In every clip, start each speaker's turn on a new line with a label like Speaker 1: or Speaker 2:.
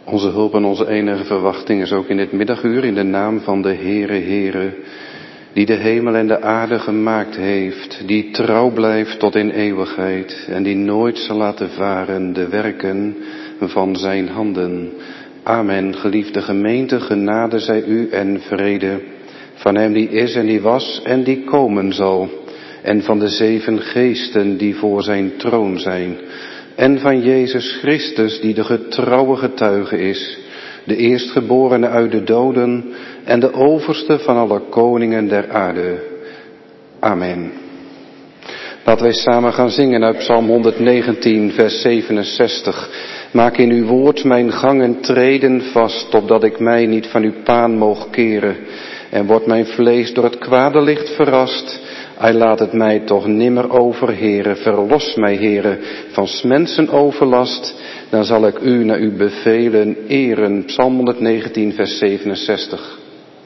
Speaker 1: Onze hulp en onze enige verwachting is ook in dit middaguur in de naam van de Heere, die de hemel en de aarde gemaakt heeft, die trouw blijft tot in eeuwigheid en die nooit zal laten varen de werken van zijn handen. Amen. Geliefde gemeente, genade zij u en vrede van hem die is en die was en die komen zal, en van de 7 geesten die voor zijn troon zijn, en van Jezus Christus die de getrouwe getuige is, de eerstgeborene uit de doden en de overste van alle koningen der aarde. Amen. Laten wij samen gaan zingen uit Psalm 119, vers 67. Maak in uw woord mijn gangen treden vast, opdat ik mij niet van uw paan moog keren. En wordt mijn vlees door het kwade licht verrast, hij laat het mij toch nimmer overheren. Verlos mij, Heere, van 's mensen overlast, dan zal ik u naar uw bevelen eren. Psalm 119, vers 67.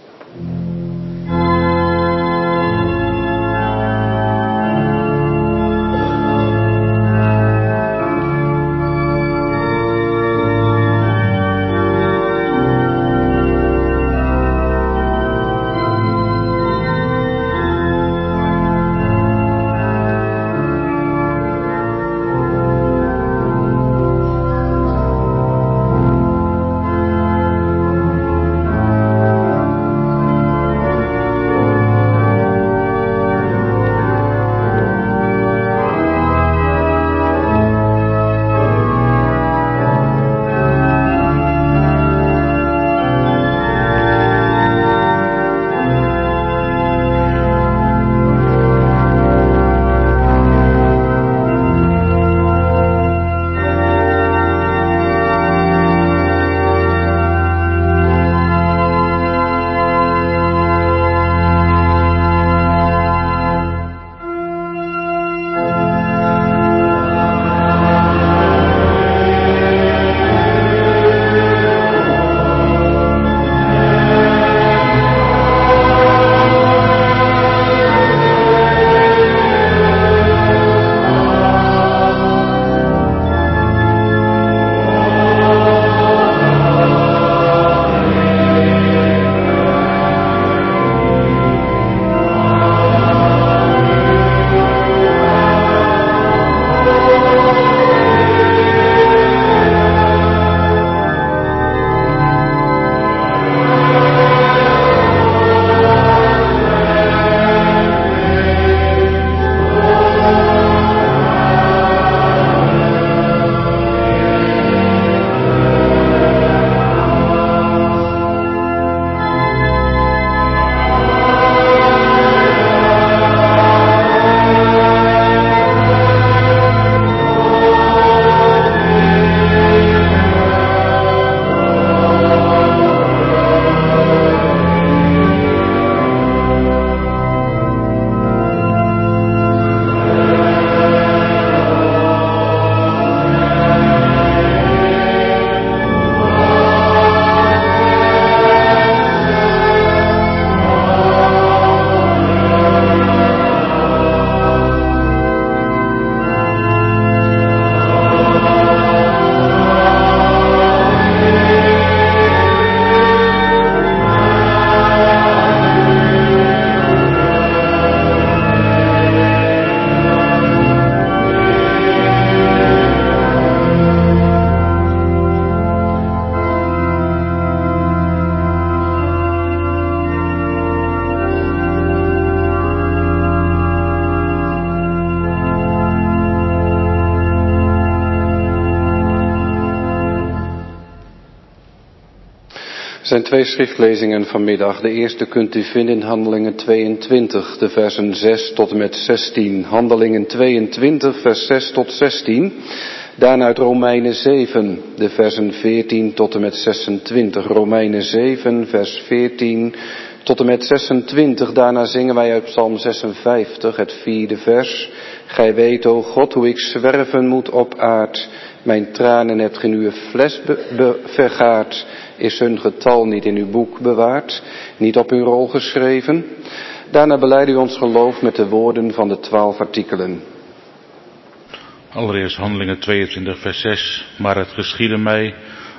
Speaker 1: Er zijn 2 schriftlezingen vanmiddag. De eerste kunt u vinden in Handelingen 22, de versen 6 tot en met 16. Handelingen 22, vers 6 tot 16. Daarna uit Romeinen 7, de versen 14 tot en met 26. Romeinen 7, vers 14 tot en met 26. Daarna zingen wij uit Psalm 56, het 4e vers. Gij weet, o God, hoe ik zwerven moet op aard. Mijn tranen hebt ge in uw fles vergaard. Is hun getal niet in uw boek bewaard, niet op uw rol geschreven? Daarna belijdt u ons geloof met de woorden van de 12 artikelen.
Speaker 2: Allereerst Handelingen 22 vers 6. Maar het geschiedde mij,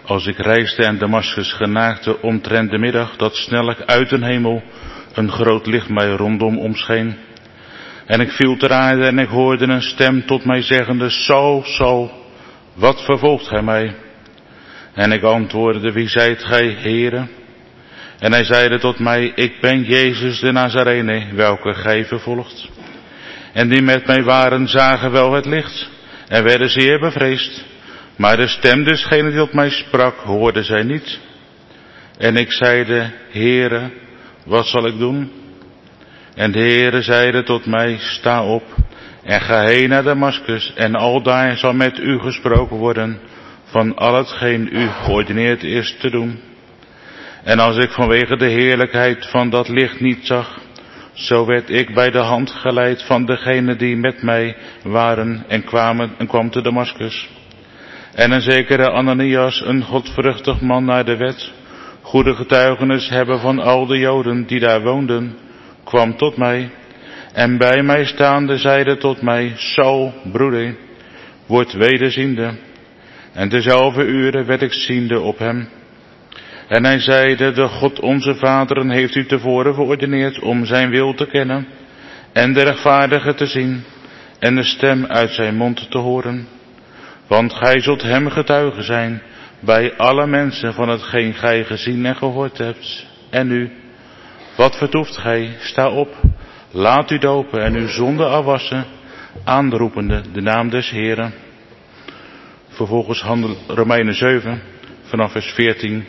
Speaker 2: als ik reisde en Damascus genaakte omtrent de middag, dat snellijk uit den hemel een groot licht mij rondom omscheen. En ik viel ter aarde en ik hoorde een stem tot mij zeggende, Saul, Saul, wat vervolgt gij mij? En ik antwoordde, wie zijt gij, Heere? En hij zeide tot mij, ik ben Jezus de Nazarene, welke gij vervolgt. En die met mij waren, zagen wel het licht en werden zeer bevreesd. Maar de stem desgene die tot mij sprak, hoorden zij niet. En ik zeide, Heere, wat zal ik doen? En de Heere zeide tot mij, sta op en ga heen naar Damascus, en aldaar zal met u gesproken worden van al hetgeen u geordineerd is te doen. En als ik vanwege de heerlijkheid van dat licht niet zag, zo werd ik bij de hand geleid van degenen die met mij waren en kwam te Damascus. En een zekere Ananias, een godvruchtig man naar de wet, goede getuigenis hebben van al de Joden die daar woonden, kwam tot mij en bij mij staande zeide tot mij, Saul, broeder, word wederziende. En dezelfde uren werd ik ziende op hem. En hij zeide, de God onze vaderen heeft u tevoren verordineerd om zijn wil te kennen en de rechtvaardige te zien en de stem uit zijn mond te horen. Want gij zult hem getuige zijn bij alle mensen van hetgeen gij gezien en gehoord hebt. En nu, wat vertoeft gij? Sta op, laat u dopen en uw zonde afwassen, aanroepende de naam des Heeren. Vervolgens Romeinen 7, vanaf vers 14.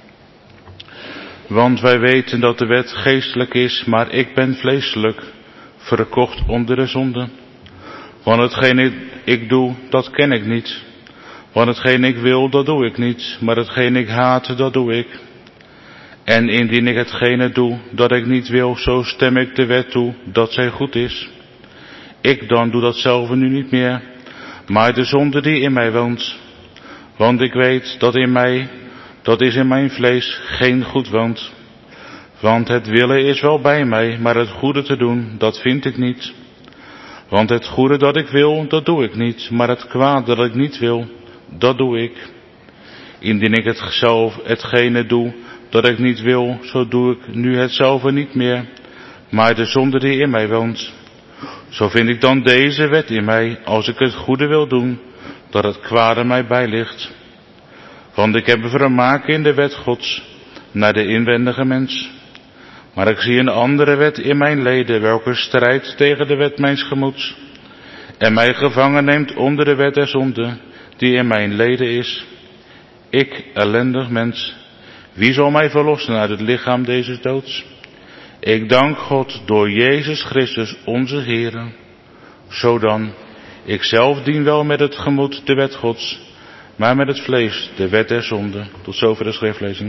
Speaker 2: Want wij weten dat de wet geestelijk is, maar ik ben vleeselijk, verkocht onder de zonde. Want hetgeen ik doe, dat ken ik niet. Want hetgeen ik wil, dat doe ik niet. Maar hetgeen ik haat, dat doe ik. En indien ik hetgene doe, dat ik niet wil, zo stem ik de wet toe, dat zij goed is. Ik dan doe dat zelf nu niet meer, maar de zonde die in mij woont. Want ik weet dat in mij, dat is in mijn vlees, geen goed woont. Want het willen is wel bij mij, maar het goede te doen, dat vind ik niet. Want het goede dat ik wil, dat doe ik niet, maar het kwaad dat ik niet wil, dat doe ik. Indien ik hetgene doe dat ik niet wil, zo doe ik nu hetzelfde niet meer, maar de zonde die in mij woont. Zo vind ik dan deze wet in mij, als ik het goede wil doen, dat het kwade mij bijligt. Want ik heb vermaak in de wet Gods, naar de inwendige mens. Maar ik zie een andere wet in mijn leden, welke strijdt tegen de wet mijns gemoeds, en mij gevangen neemt onder de wet der zonde, die in mijn leden is. Ik, ellendig mens, wie zal mij verlossen uit het lichaam deze doods? Ik dank God door Jezus Christus onze Heere. Zodan, ik zelf dien wel met het gemoed de wet Gods, maar met het vlees de wet der zonde. Tot zover de schriftlezing.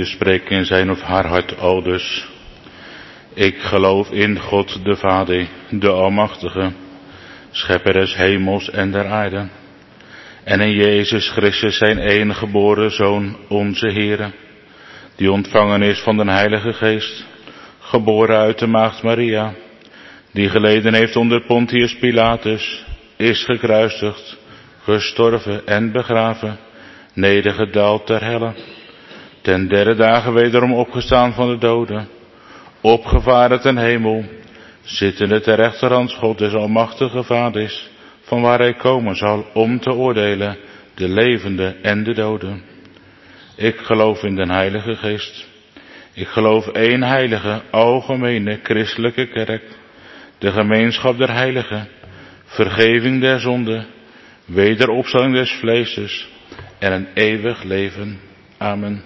Speaker 2: spreekt in zijn of haar hart aldus. Ik geloof in God de Vader, de Almachtige, schepper des hemels en der aarde. En in Jezus Christus zijn enige geboren Zoon, onze Heere, die ontvangen is van den Heilige Geest, geboren uit de maagd Maria, die geleden heeft onder Pontius Pilatus, is gekruisigd, gestorven en begraven, nedergedaald ter helle, ten derde dagen wederom opgestaan van de doden, opgevaren ten hemel, zittende ter rechterhand God des Almachtige Vaders, van waar hij komen zal om te oordelen de levenden en de doden. Ik geloof in den Heilige Geest. Ik geloof één heilige, algemene, christelijke kerk, de gemeenschap der heiligen, vergeving der zonden, wederopstanding des vleeses en een eeuwig leven. Amen.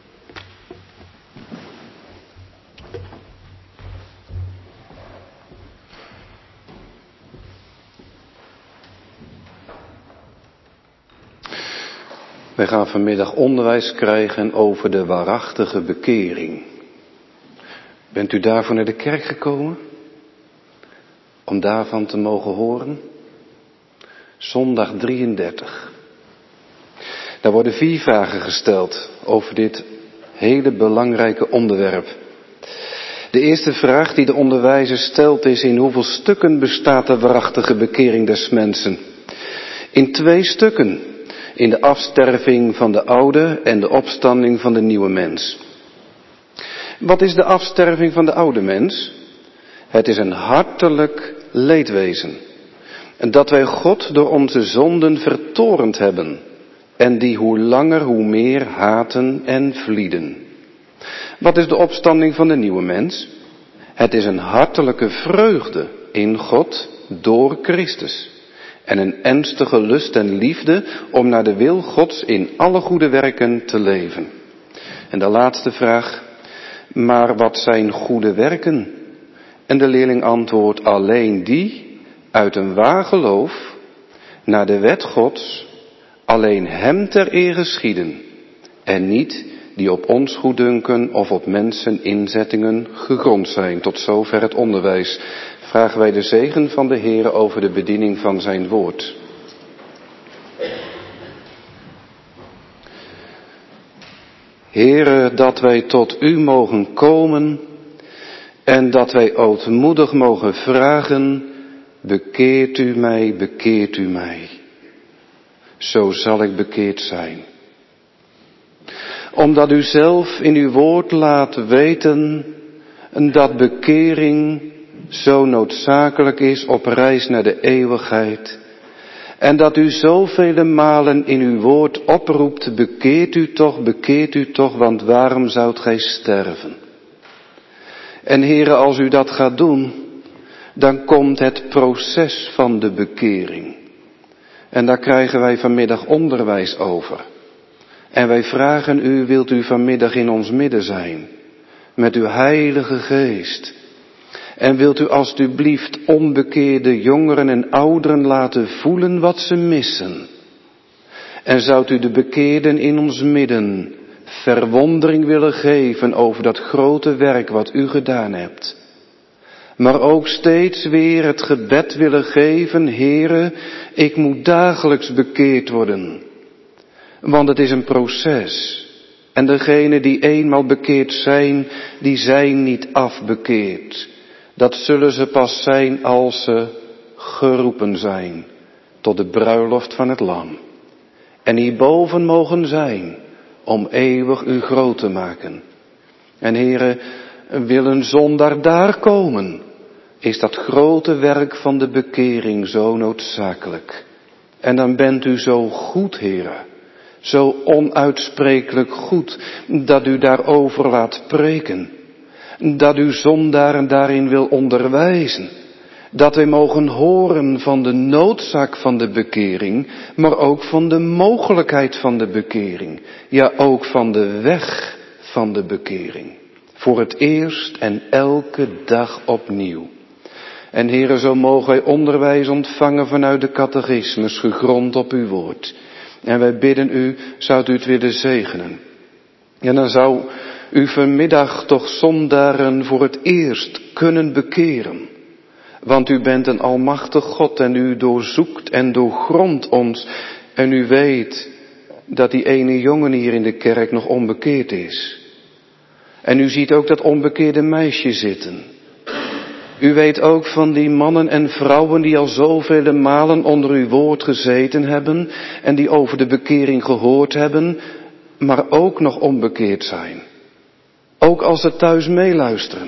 Speaker 1: Wij gaan vanmiddag onderwijs krijgen over de waarachtige bekering. Bent u daarvoor naar de kerk gekomen? Om daarvan te mogen horen? Zondag 33. Daar worden 4 vragen gesteld over dit hele belangrijke onderwerp. De eerste vraag die de onderwijzer stelt is: in hoeveel stukken bestaat de waarachtige bekering des mensen? In 2 stukken. In de afsterving van de oude en de opstanding van de nieuwe mens. Wat is de afsterving van de oude mens? Het is een hartelijk leedwezen. En dat wij God door onze zonden vertorend hebben. En die hoe langer hoe meer haten en vlieden. Wat is de opstanding van de nieuwe mens? Het is een hartelijke vreugde in God door Christus. En een ernstige lust en liefde om naar de wil Gods in alle goede werken te leven. En de laatste vraag: maar wat zijn goede werken? En de leerling antwoordt: alleen die uit een waar geloof naar de wet Gods alleen hem ter eer geschieden. En niet die op ons goeddunken of op mensen inzettingen gegrond zijn. Tot zover het onderwijs. Vragen wij de zegen van de Heere over de bediening van zijn woord. Heere, dat wij tot u mogen komen en dat wij ootmoedig mogen vragen: bekeert u mij, bekeert u mij. Zo zal ik bekeerd zijn. Omdat u zelf in uw woord laat weten dat bekering zo noodzakelijk is op reis naar de eeuwigheid. En dat u zoveel malen in uw woord oproept: bekeert u toch, want waarom zoudt gij sterven? En Heere, als u dat gaat doen, dan komt het proces van de bekering. En daar krijgen wij vanmiddag onderwijs over. En wij vragen u, wilt u vanmiddag in ons midden zijn, met uw Heilige Geest. En wilt u alstublieft onbekeerde jongeren en ouderen laten voelen wat ze missen. En zoudt u de bekeerden in ons midden verwondering willen geven over dat grote werk wat u gedaan hebt. Maar ook steeds weer het gebed willen geven: Heere, ik moet dagelijks bekeerd worden. Want het is een proces. En degenen die eenmaal bekeerd zijn, die zijn niet afbekeerd. Dat zullen ze pas zijn als ze geroepen zijn tot de bruiloft van het Lam. En hierboven mogen zijn om eeuwig u groot te maken. En Heere, wil een zondaar daar komen, is dat grote werk van de bekering zo noodzakelijk. En dan bent u zo goed, Heere, zo onuitsprekelijk goed, dat u daarover laat preken. Dat u zondaren daarin wil onderwijzen. Dat wij mogen horen van de noodzaak van de bekering, maar ook van de mogelijkheid van de bekering. Ja, ook van de weg van de bekering. Voor het eerst en elke dag opnieuw. En Heere, zo mogen wij onderwijs ontvangen vanuit de catechismus, gegrond op uw woord. En wij bidden u, zoudt u het willen zegenen. En dan zou u vanmiddag toch zondaren voor het eerst kunnen bekeren. Want u bent een almachtig God en u doorzoekt en doorgrondt ons. En u weet dat die ene jongen hier in de kerk nog onbekeerd is. En u ziet ook dat onbekeerde meisje zitten. U weet ook van die mannen en vrouwen die al zoveel malen onder uw woord gezeten hebben en die over de bekering gehoord hebben, maar ook nog onbekeerd zijn. Ook als ze thuis meeluisteren.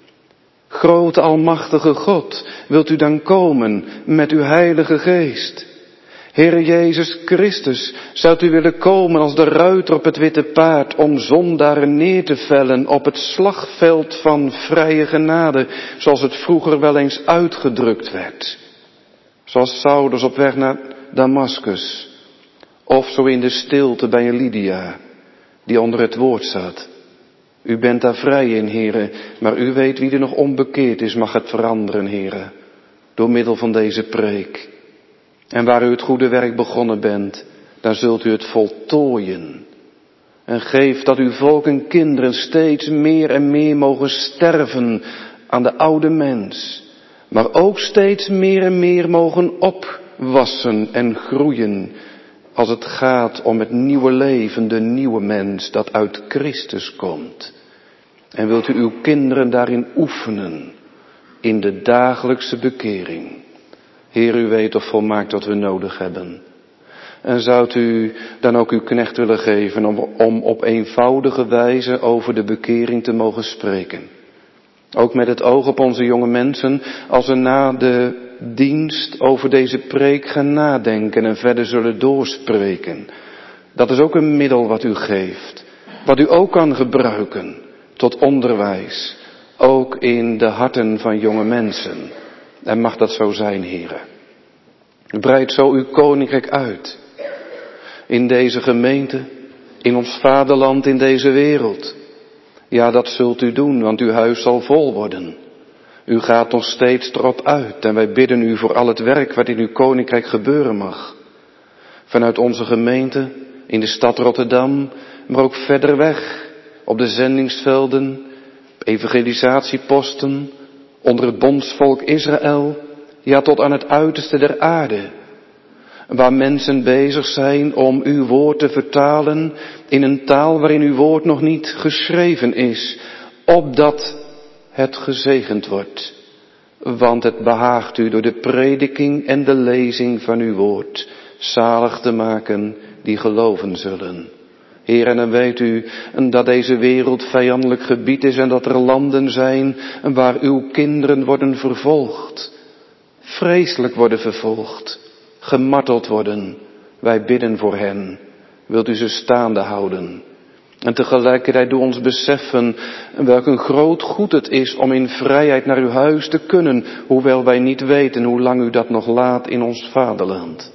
Speaker 1: Grote almachtige God, wilt u dan komen met uw heilige geest? Heere Jezus Christus, zou u willen komen als de ruiter op het witte paard om zondaren neer te vellen op het slagveld van vrije genade, zoals het vroeger wel eens uitgedrukt werd. Zoals Saulus op weg naar Damaskus, of zo in de stilte bij een Lydia, die onder het woord zat. U bent daar vrij in, Heere, maar u weet wie er nog onbekeerd is, mag het veranderen, Heere, door middel van deze preek. En waar u het goede werk begonnen bent, dan zult u het voltooien. En geef dat uw volk en kinderen steeds meer en meer mogen sterven aan de oude mens, maar ook steeds meer en meer mogen opwassen en groeien als het gaat om het nieuwe leven, de nieuwe mens dat uit Christus komt. En wilt u uw kinderen daarin oefenen, in de dagelijkse bekering. Heer, u weet toch volmaakt wat we nodig hebben. En zoudt u dan ook uw knecht willen geven om op eenvoudige wijze over de bekering te mogen spreken. Ook met het oog op onze jonge mensen, als we na de dienst over deze preek gaan nadenken en verder zullen doorspreken. Dat is ook een middel wat u geeft, wat u ook kan gebruiken tot onderwijs, ook in de harten van jonge mensen. En mag dat zo zijn, Heere. Breid zo uw koninkrijk uit. In deze gemeente, in ons vaderland, in deze wereld. Ja, dat zult u doen, want uw huis zal vol worden. U gaat nog steeds erop uit en wij bidden u voor al het werk wat in uw koninkrijk gebeuren mag. Vanuit onze gemeente, in de stad Rotterdam, maar ook verder weg, op de zendingsvelden, evangelisatieposten, onder het bondsvolk Israël, ja tot aan het uiterste der aarde. Waar mensen bezig zijn om uw woord te vertalen in een taal waarin uw woord nog niet geschreven is, opdat het gezegend wordt. Want het behaagt u door de prediking en de lezing van uw woord zalig te maken die geloven zullen. Heer, en dan weet u dat deze wereld vijandelijk gebied is en dat er landen zijn waar uw kinderen worden vervolgd. Vreselijk worden vervolgd, gemarteld worden. Wij bidden voor hen. Wilt u ze staande houden? En tegelijkertijd doe ons beseffen welk een groot goed het is om in vrijheid naar uw huis te kunnen, hoewel wij niet weten hoe lang u dat nog laat in ons vaderland.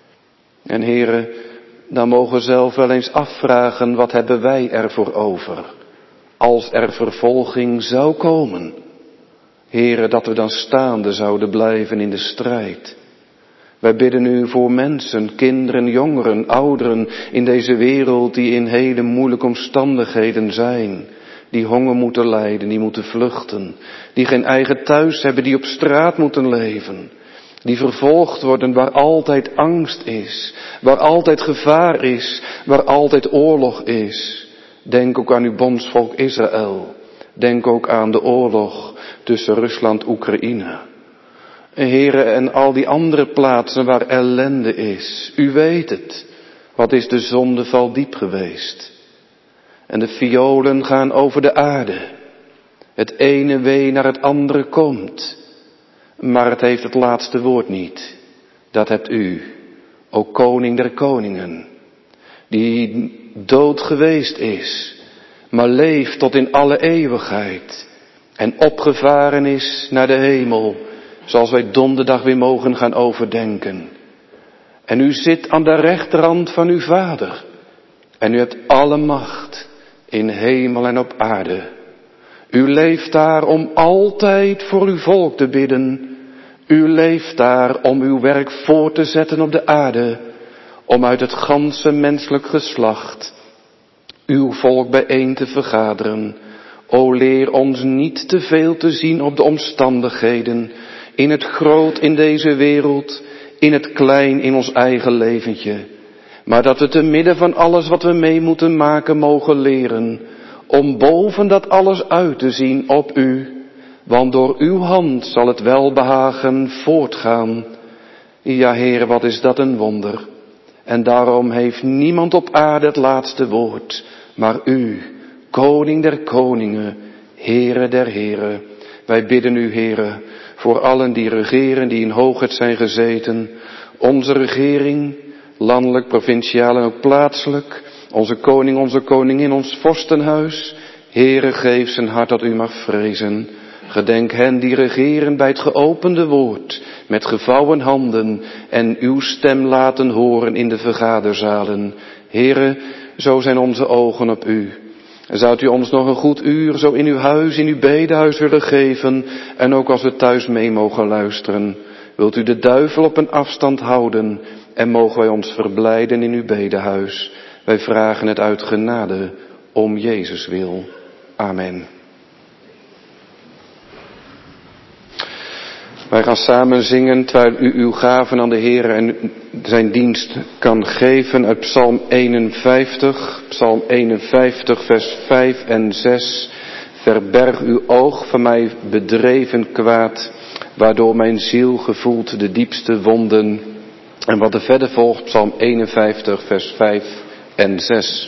Speaker 1: En Heere, dan mogen we zelf wel eens afvragen, wat hebben wij ervoor over, als er vervolging zou komen? Heere, dat we dan staande zouden blijven in de strijd. Wij bidden u voor mensen, kinderen, jongeren, ouderen in deze wereld die in hele moeilijke omstandigheden zijn. Die honger moeten lijden, die moeten vluchten. Die geen eigen thuis hebben, die op straat moeten leven. Die vervolgd worden waar altijd angst is, waar altijd gevaar is, waar altijd oorlog is. Denk ook aan uw bondsvolk Israël. Denk ook aan de oorlog tussen Rusland en Oekraïne. Heere, en al die andere plaatsen waar ellende is. U weet het. Wat is de zondeval diep geweest. En de violen gaan over de aarde. Het ene wee naar het andere komt. Maar het heeft het laatste woord niet. Dat hebt u, o koning der koningen. Die dood geweest is, maar leeft tot in alle eeuwigheid. En opgevaren is naar de hemel, zoals wij donderdag weer mogen gaan overdenken. En u zit aan de rechterhand van uw Vader. En u hebt alle macht in hemel en op aarde. U leeft daar om altijd voor uw volk te bidden. U leeft daar om uw werk voort te zetten op de aarde. Om uit het ganse menselijk geslacht uw volk bijeen te vergaderen. O leer ons niet te veel te zien op de omstandigheden, in het groot in deze wereld, in het klein in ons eigen leventje. Maar dat we te midden van alles wat we mee moeten maken mogen leren, om boven dat alles uit te zien op u. Want door uw hand zal het welbehagen voortgaan. Ja, Heere, wat is dat een wonder. En daarom heeft niemand op aarde het laatste woord, maar u, Koning der koningen, Heere der heren. Wij bidden u, Heere, voor allen die regeren, die in hoogheid zijn gezeten. Onze regering, landelijk, provinciaal en ook plaatselijk. Onze koning, onze koningin, ons vorstenhuis. Heere, geef zijn hart dat u mag vrezen. Gedenk hen die regeren bij het geopende woord, met gevouwen handen en uw stem laten horen in de vergaderzalen. Heere, zo zijn onze ogen op u. En zou u ons nog een goed uur zo in uw huis, in uw bedehuis willen geven, en ook als we thuis mee mogen luisteren. Wilt u de duivel op een afstand houden en mogen wij ons verblijden in uw bedehuis. Wij vragen het uit genade om Jezus wil. Amen. Wij gaan samen zingen terwijl u uw gaven aan de Heer en zijn dienst kan geven uit Psalm 51. Psalm 51 vers 5 en 6. Verberg uw oog van mij bedreven kwaad, waardoor mijn ziel gevoelt de diepste wonden. En wat er verder volgt, Psalm 51 vers 5 en 6.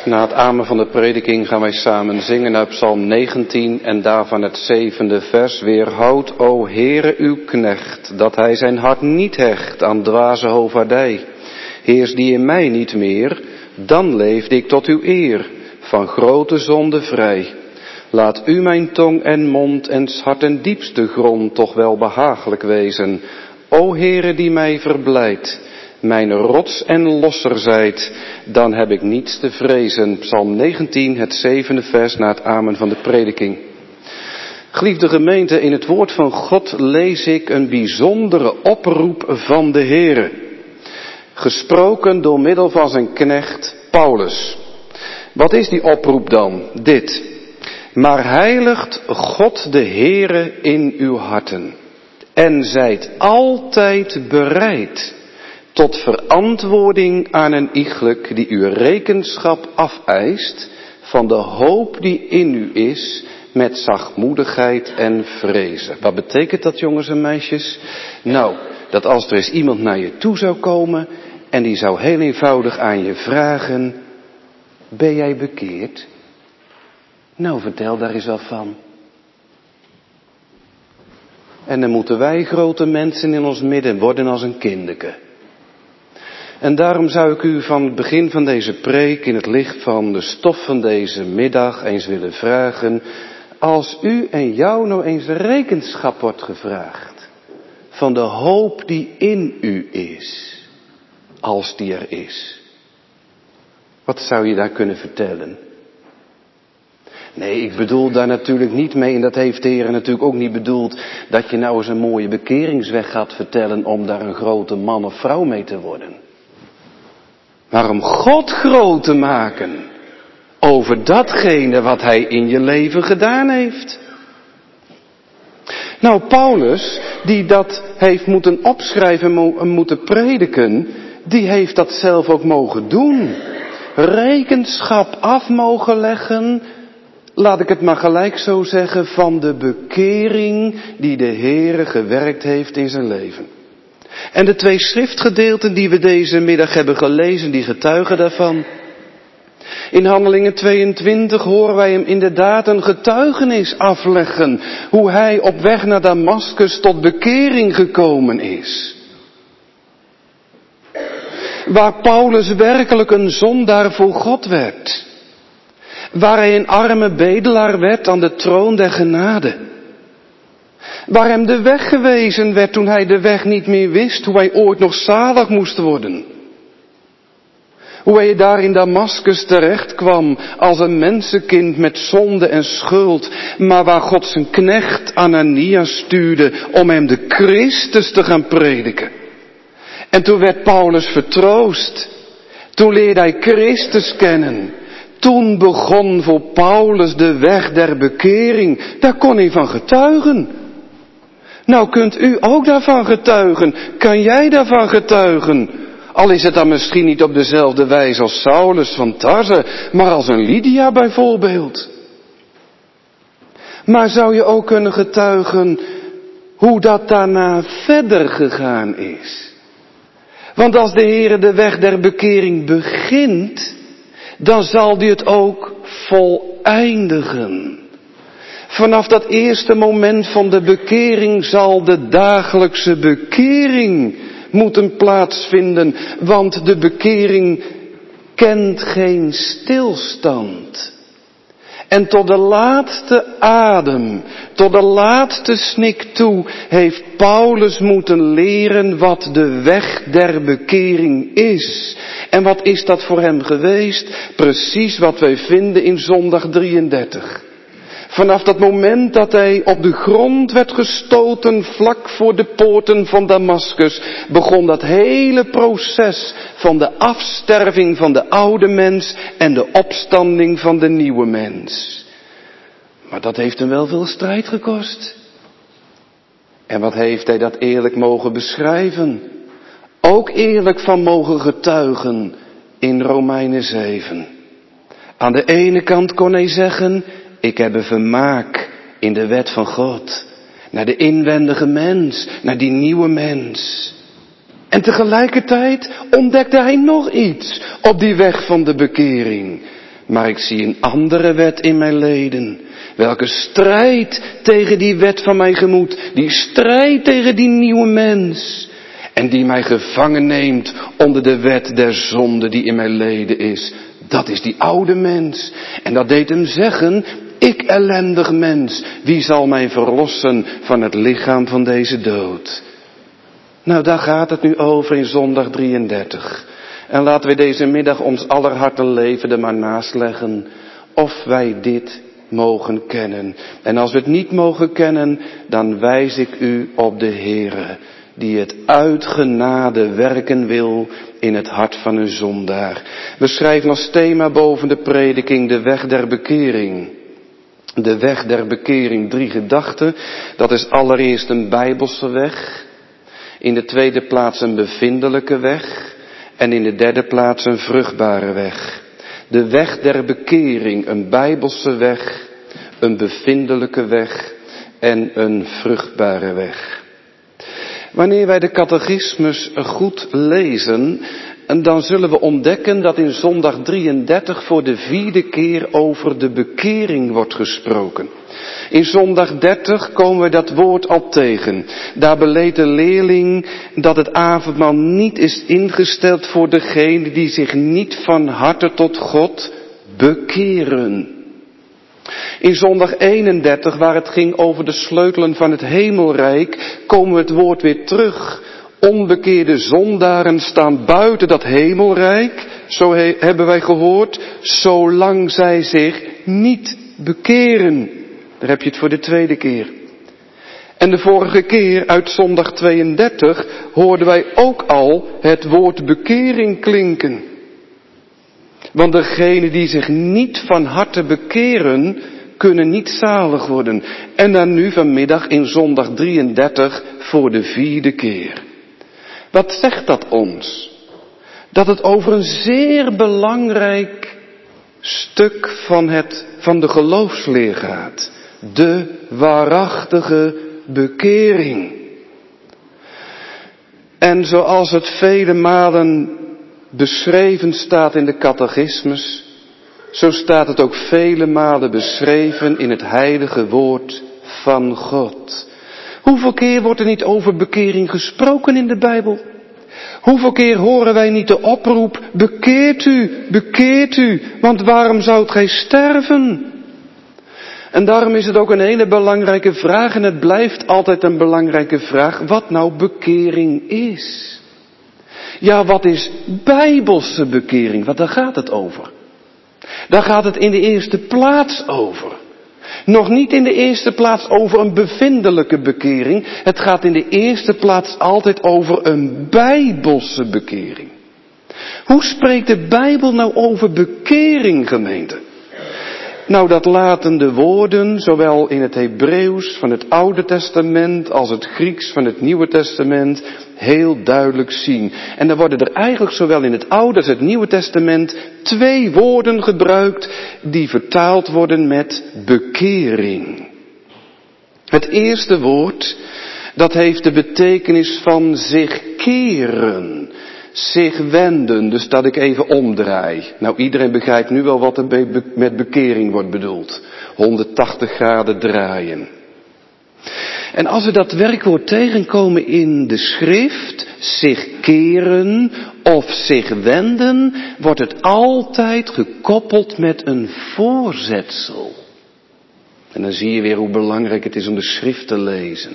Speaker 1: Na het amen van de prediking gaan wij samen zingen uit Psalm 19 en daarvan het 7e vers. Weerhoud, o Heere, uw knecht, dat hij zijn hart niet hecht aan dwaze hovaardij. Heers die in mij niet meer, dan leefde ik tot uw eer, van grote zonde vrij. Laat u mijn tong en mond en 's hart en diepste grond toch wel behagelijk wezen. O Heere die mij verblijdt, mijn rots en losser zijt, dan heb ik niets te vrezen. Psalm 19, het 7e vers na het amen van de prediking. Geliefde gemeente, in het woord van God lees ik een bijzondere oproep van de Heere. Gesproken door middel van zijn knecht Paulus. Wat is die oproep dan? Dit. Maar heiligt God de Heere in uw harten. En zijt altijd bereid tot verantwoording aan een iegelijk die uw rekenschap afeist van de hoop die in u is met zachtmoedigheid en vrezen. Wat betekent dat, jongens en meisjes? Nou, dat als er eens iemand naar je toe zou komen en die zou heel eenvoudig aan je vragen: ben jij bekeerd? Nou, vertel daar eens wat van. En dan moeten wij grote mensen in ons midden worden als een kinderke. En daarom zou ik u van het begin van deze preek in het licht van de stof van deze middag eens willen vragen: als u en jou nou eens rekenschap wordt gevraagd van de hoop die in u is, als die er is, wat zou je daar kunnen vertellen? Nee, ik bedoel daar natuurlijk niet mee, en dat heeft de Heer natuurlijk ook niet bedoeld, dat je nou eens een mooie bekeringsweg gaat vertellen om daar een grote man of vrouw mee te worden. Maar om God groot te maken over datgene wat hij in je leven gedaan heeft. Nou, Paulus, die dat heeft moeten opschrijven en moeten prediken, die heeft dat zelf ook mogen doen. Rekenschap af mogen leggen, laat ik het maar gelijk zo zeggen, van de bekering die de Heere gewerkt heeft in zijn leven. En de 2 schriftgedeelten die we deze middag hebben gelezen, die getuigen daarvan. In Handelingen 22 horen wij hem inderdaad een getuigenis afleggen, hoe hij op weg naar Damaskus tot bekering gekomen is. Waar Paulus werkelijk een zondaar voor God werd. Waar hij een arme bedelaar werd aan de troon der genade. Waar hem de weg gewezen werd toen hij de weg niet meer wist, hoe hij ooit nog zalig moest worden. Hoe hij daar in Damaskus terecht kwam als een mensenkind met zonde en schuld, maar waar God zijn knecht Ananias stuurde om hem de Christus te gaan prediken. En toen werd Paulus vertroost. Toen leerde hij Christus kennen. Toen begon voor Paulus de weg der bekering. Daar kon hij van getuigen. Nou, kunt u ook daarvan getuigen? Kan jij daarvan getuigen? Al is het dan misschien niet op dezelfde wijze als Saulus van Tarse, maar als een Lydia bijvoorbeeld. Maar zou je ook kunnen getuigen hoe dat daarna verder gegaan is? Want als de Heere de weg der bekering begint, dan zal die het ook voleindigen. Vanaf dat eerste moment van de bekering zal de dagelijkse bekering moeten plaatsvinden, want de bekering kent geen stilstand. En tot de laatste adem, tot de laatste snik toe, heeft Paulus moeten leren wat de weg der bekering is. En wat is dat voor hem geweest? Precies wat wij vinden in zondag 33. Vanaf dat moment dat hij op de grond werd gestoten vlak voor de poorten van Damaskus, begon dat hele proces van de afsterving van de oude mens en de opstanding van de nieuwe mens. Maar dat heeft hem wel veel strijd gekost. En wat heeft hij dat eerlijk mogen beschrijven? Ook eerlijk van mogen getuigen in Romeinen 7. Aan de ene kant kon hij zeggen: ik heb een vermaak in de wet van God. Naar de inwendige mens, naar die nieuwe mens. En tegelijkertijd ontdekte hij nog iets op die weg van de bekering. Maar ik zie een andere wet in mijn leden, welke strijdt tegen die wet van mijn gemoed, die strijdt tegen die nieuwe mens en die mij gevangen neemt onder de wet der zonde die in mijn leden is. Dat is die oude mens. En dat deed hem zeggen, ik ellendig mens, wie zal mij verlossen van het lichaam van deze dood? Nou, daar gaat het nu over in zondag 33. En laten we deze middag ons aller harten leven er maar naast leggen of wij dit mogen kennen. En als we het niet mogen kennen, dan wijs ik u op de Heere, die het uit genade werken wil in het hart van een zondaar. We schrijven als thema boven de prediking de weg der bekering. De weg der bekering, 3 gedachten. Dat is allereerst een Bijbelse weg. In de tweede plaats een bevindelijke weg. En in de derde plaats een vruchtbare weg. De weg der bekering, een Bijbelse weg, een bevindelijke weg en een vruchtbare weg. Wanneer wij de catechismus goed lezen, dan zullen we ontdekken dat in zondag 33 voor de 4e keer over de bekering wordt gesproken. In zondag 30 komen we dat woord al tegen. Daar beleedt de leerling dat het avondmaal niet is ingesteld voor degenen die zich niet van harte tot God bekeren. In zondag 31, waar het ging over de sleutelen van het hemelrijk, komen we het woord weer terug. Onbekeerde zondaren staan buiten dat hemelrijk, zo hebben wij gehoord, zolang zij zich niet bekeren. Daar heb je het voor de 2e keer. En de vorige keer uit zondag 32 hoorden wij ook al het woord bekering klinken. Want degenen die zich niet van harte bekeren, kunnen niet zalig worden. En dan nu vanmiddag in zondag 33 voor de 4e keer. Wat zegt dat ons? Dat het over een zeer belangrijk stuk van de geloofsleer gaat. De waarachtige bekering. En zoals het vele malen beschreven staat in de catechismus, zo staat het ook vele malen beschreven in het heilige woord van God. Hoeveel keer wordt er niet over bekering gesproken in de Bijbel? Hoeveel keer horen wij niet de oproep, bekeert u, want waarom zoudt gij sterven? En daarom is het ook een hele belangrijke vraag, en het blijft altijd een belangrijke vraag, wat nou bekering is. Ja, wat is bijbelse bekering? Want daar gaat het over. Daar gaat het in de eerste plaats over. Nog niet in de eerste plaats over een bevindelijke bekering. Het gaat in de eerste plaats altijd over een bijbelse bekering. Hoe spreekt de Bijbel nou over bekering, gemeente? Nou, dat laten de woorden, zowel in het Hebreeuws van het Oude Testament als het Grieks van het Nieuwe Testament, heel duidelijk zien. En dan worden er eigenlijk zowel in het Oude als het Nieuwe Testament 2 woorden gebruikt die vertaald worden met bekering. Het eerste woord, dat heeft de betekenis van zich keren. Zich wenden, dus dat ik even omdraai. Nou, iedereen begrijpt nu wel wat er met bekering wordt bedoeld. 180 graden draaien. En als we dat werkwoord tegenkomen in de schrift, zich keren of zich wenden, wordt het altijd gekoppeld met een voorzetsel. En dan zie je weer hoe belangrijk het is om de schrift te lezen.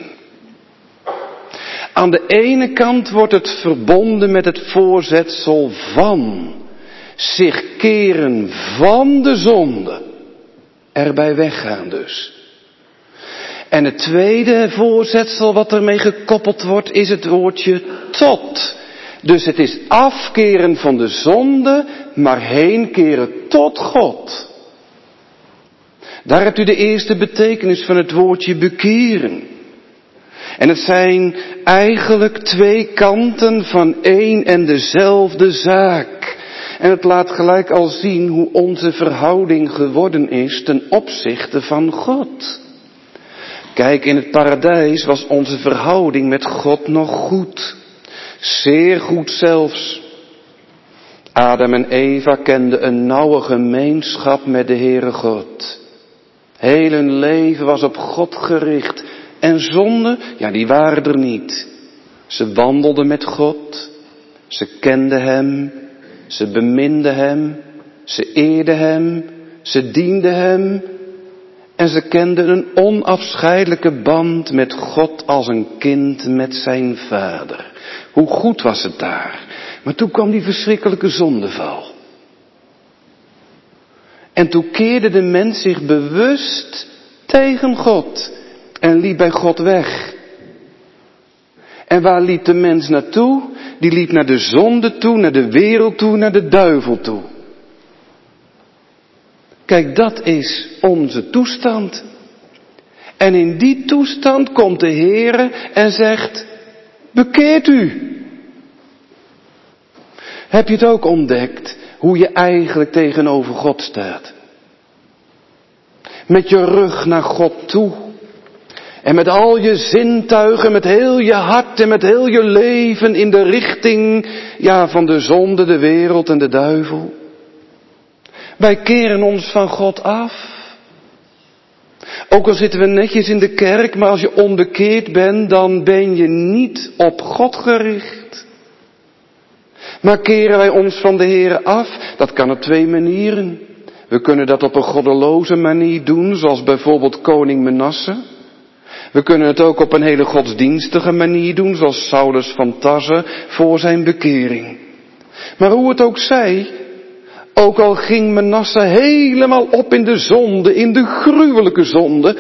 Speaker 1: Aan de ene kant wordt het verbonden met het voorzetsel van. Zich keren van de zonde. Erbij weggaan dus. En het tweede voorzetsel wat ermee gekoppeld wordt is het woordje tot. Dus het is afkeren van de zonde, maar heenkeren tot God. Daar hebt u de eerste betekenis van het woordje bekeren. En het zijn eigenlijk 2 kanten van één en dezelfde zaak. En het laat gelijk al zien hoe onze verhouding geworden is ten opzichte van God. Kijk, in het paradijs was onze verhouding met God nog goed. Zeer goed zelfs. Adam en Eva kenden een nauwe gemeenschap met de Heere God. Heel hun leven was op God gericht. En zonde, die waren er niet. Ze wandelden met God. Ze kenden Hem. Ze beminden Hem. Ze eerden Hem. Ze dienden Hem. En ze kenden een onafscheidelijke band met God als een kind met zijn vader. Hoe goed was het daar. Maar toen kwam die verschrikkelijke zondeval. En toen keerde de mens zich bewust tegen God. En liep bij God weg. En waar liep de mens naartoe? Die liep naar de zonde toe, naar de wereld toe, naar de duivel toe. Kijk, dat is onze toestand. En in die toestand komt de Heere en zegt, bekeert u. Heb je het ook ontdekt, hoe je eigenlijk tegenover God staat? Met je rug naar God toe. En met al je zintuigen, met heel je hart en met heel je leven in de richting, van de zonde, de wereld en de duivel. Wij keren ons van God af. Ook al zitten we netjes in de kerk, maar als je onbekeerd bent, dan ben je niet op God gericht. Maar keren wij ons van de Heere af? Dat kan op 2 manieren. We kunnen dat op een goddeloze manier doen, zoals bijvoorbeeld koning Manasse. We kunnen het ook op een hele godsdienstige manier doen, zoals Saulus van Tarse voor zijn bekering. Maar hoe het ook zij, ook al ging Manasse helemaal op in de zonde, in de gruwelijke zonde.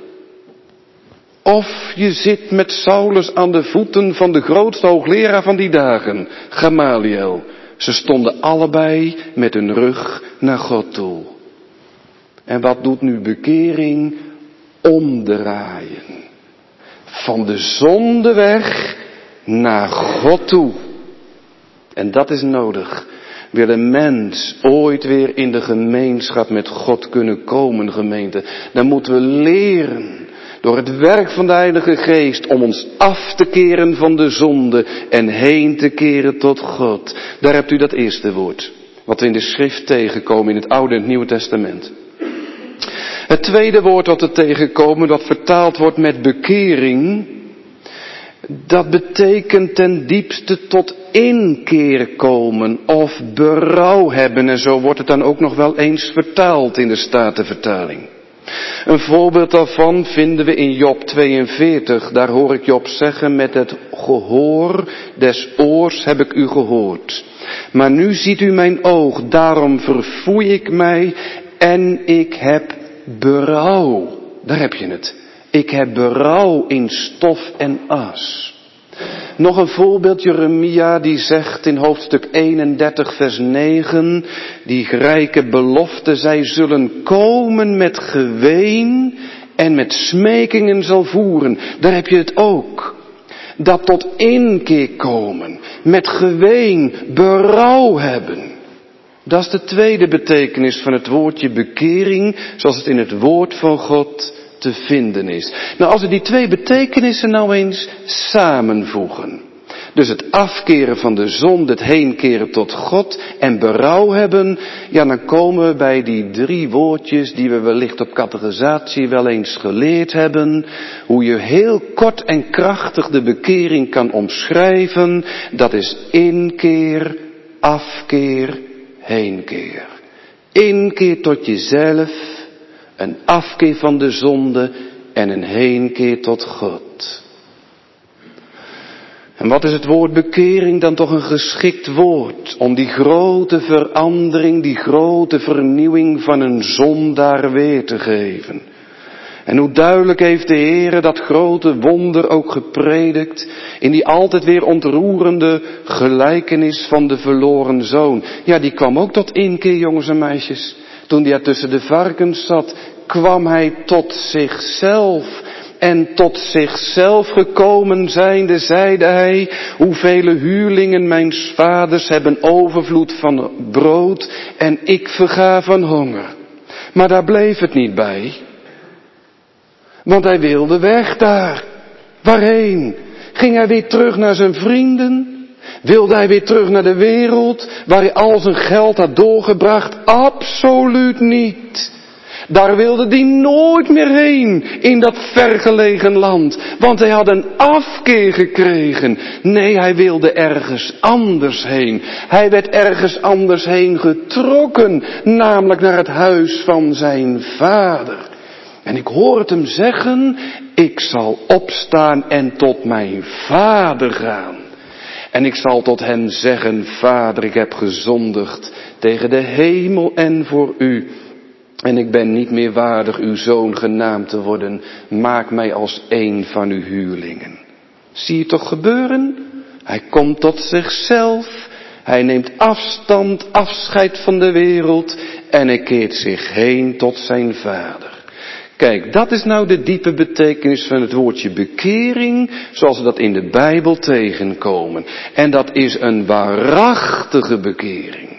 Speaker 1: Of je zit met Saulus aan de voeten van de grootste hoogleraar van die dagen, Gamaliel. Ze stonden allebei met hun rug naar God toe. En wat doet nu bekering? Omdraaien. Van de zonde weg naar God toe. En dat is nodig. Wil een mens ooit weer in de gemeenschap met God kunnen komen, gemeente, dan moeten we leren door het werk van de Heilige Geest om ons af te keren van de zonde en heen te keren tot God. Daar hebt u dat eerste woord, wat we in de schrift tegenkomen in het Oude en het Nieuwe Testament. Het tweede woord dat we tegenkomen, dat vertaald wordt met bekering, dat betekent ten diepste tot inkeer komen of berouw hebben. En zo wordt het dan ook nog wel eens vertaald in de Statenvertaling. Een voorbeeld daarvan vinden we in Job 42. Daar hoor ik Job zeggen, met het gehoor des oors heb ik u gehoord. Maar nu ziet u mijn oog, daarom verfoei ik mij en ik heb berouw. Daar heb je het. Ik heb berouw in stof en as. Nog een voorbeeld, Jeremia die zegt in hoofdstuk 31 vers 9, die rijke belofte, zij zullen komen met geween en met smekingen zal voeren. Daar heb je het ook. Dat tot inkeer komen, met geween, berouw hebben. Dat is de tweede betekenis van het woordje bekering, zoals het in het woord van God te vinden is. Nou, als we die 2 betekenissen nou eens samenvoegen. Dus het afkeren van de zonde, het heenkeren tot God en berouw hebben. Dan komen we bij die 3 woordjes die we wellicht op catechisatie wel eens geleerd hebben. Hoe je heel kort en krachtig de bekering kan omschrijven. Dat is inkeer, afkeer, heenkeer. Inkeer tot jezelf. Een afkeer van de zonde en een heenkeer tot God. En wat is het woord bekering dan toch een geschikt woord om die grote verandering, die grote vernieuwing van een zondaar weer te geven. En hoe duidelijk heeft de Heere dat grote wonder ook gepredikt in die altijd weer ontroerende gelijkenis van de verloren zoon. Ja, die kwam ook tot inkeer, jongens en meisjes. Toen hij tussen de varkens zat, kwam hij tot zichzelf. En tot zichzelf gekomen zijnde, zeide hij, hoevele huurlingen mijns vaders hebben overvloed van brood en ik verga van honger. Maar daar bleef het niet bij. Want hij wilde weg daar. Waarheen? Ging hij weer terug naar zijn vrienden? Wilde hij weer terug naar de wereld, waar hij al zijn geld had doorgebracht? Absoluut niet. Daar wilde hij nooit meer heen, in dat vergelegen land. Want hij had een afkeer gekregen. Nee, hij wilde ergens anders heen. Hij werd ergens anders heen getrokken, namelijk naar het huis van zijn vader. En ik hoor het hem zeggen, ik zal opstaan en tot mijn vader gaan. En ik zal tot hem zeggen, Vader, ik heb gezondigd tegen de hemel en voor u. En ik ben niet meer waardig uw zoon genaamd te worden. Maak mij als een van uw huurlingen. Zie je toch gebeuren? Hij komt tot zichzelf. Hij neemt afscheid van de wereld. En hij keert zich heen tot zijn vader. Kijk, dat is nou de diepe betekenis van het woordje bekering, zoals we dat in de Bijbel tegenkomen. En dat is een waarachtige bekering.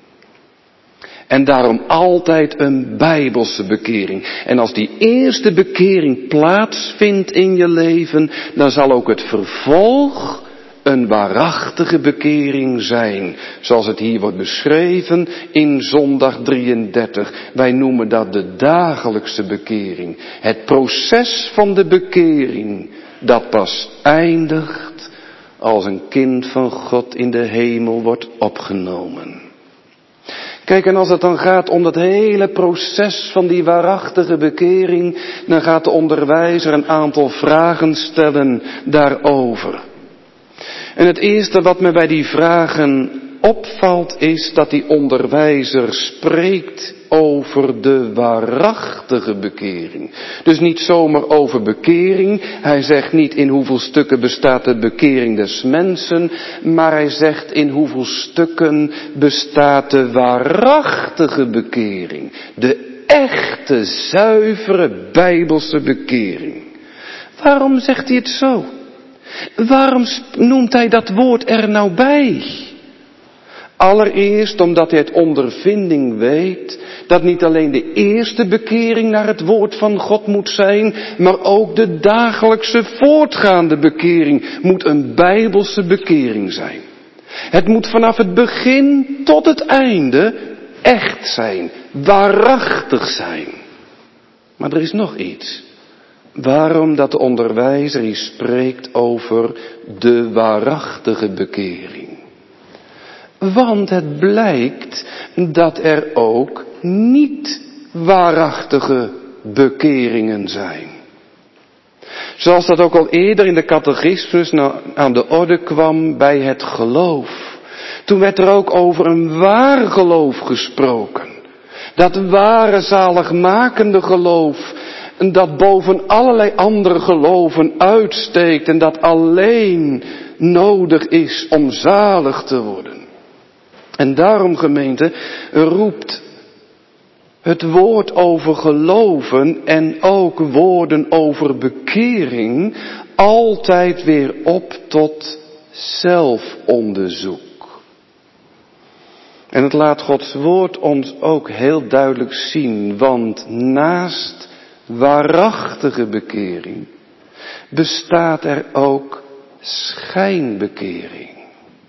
Speaker 1: En daarom altijd een Bijbelse bekering. En als die eerste bekering plaatsvindt in je leven, dan zal ook het vervolg een waarachtige bekering zijn. Zoals het hier wordt beschreven in zondag 33. Wij noemen dat de dagelijkse bekering. Het proces van de bekering, dat pas eindigt als een kind van God in de hemel wordt opgenomen. Kijk, en als het dan gaat om dat hele proces van die waarachtige bekering, dan gaat de onderwijzer een aantal vragen stellen daarover. En het eerste wat me bij die vragen opvalt is dat die onderwijzer spreekt over de waarachtige bekering. Dus niet zomaar over bekering. Hij zegt niet in hoeveel stukken bestaat de bekering des mensen, maar hij zegt in hoeveel stukken bestaat de waarachtige bekering. De echte, zuivere, bijbelse bekering. Waarom zegt hij het zo? Waarom noemt hij dat woord er nou bij? Allereerst omdat hij uit ondervinding weet dat niet alleen de eerste bekering naar het woord van God moet zijn, maar ook de dagelijkse voortgaande bekering moet een bijbelse bekering zijn. Het moet vanaf het begin tot het einde echt zijn, waarachtig zijn. Maar er is nog iets. Waarom dat de onderwijzer hier spreekt over de waarachtige bekering? Want het blijkt dat er ook niet waarachtige bekeringen zijn. Zoals dat ook al eerder in de catechismus aan de orde kwam bij het geloof. Toen werd er ook over een waar geloof gesproken. Dat ware zaligmakende geloof, dat boven allerlei andere geloven uitsteekt en dat alleen nodig is om zalig te worden. En daarom, gemeente, roept het woord over geloven en ook woorden over bekering altijd weer op tot zelfonderzoek. En het laat Gods woord ons ook heel duidelijk zien, want naast waarachtige bekering bestaat er ook schijnbekering.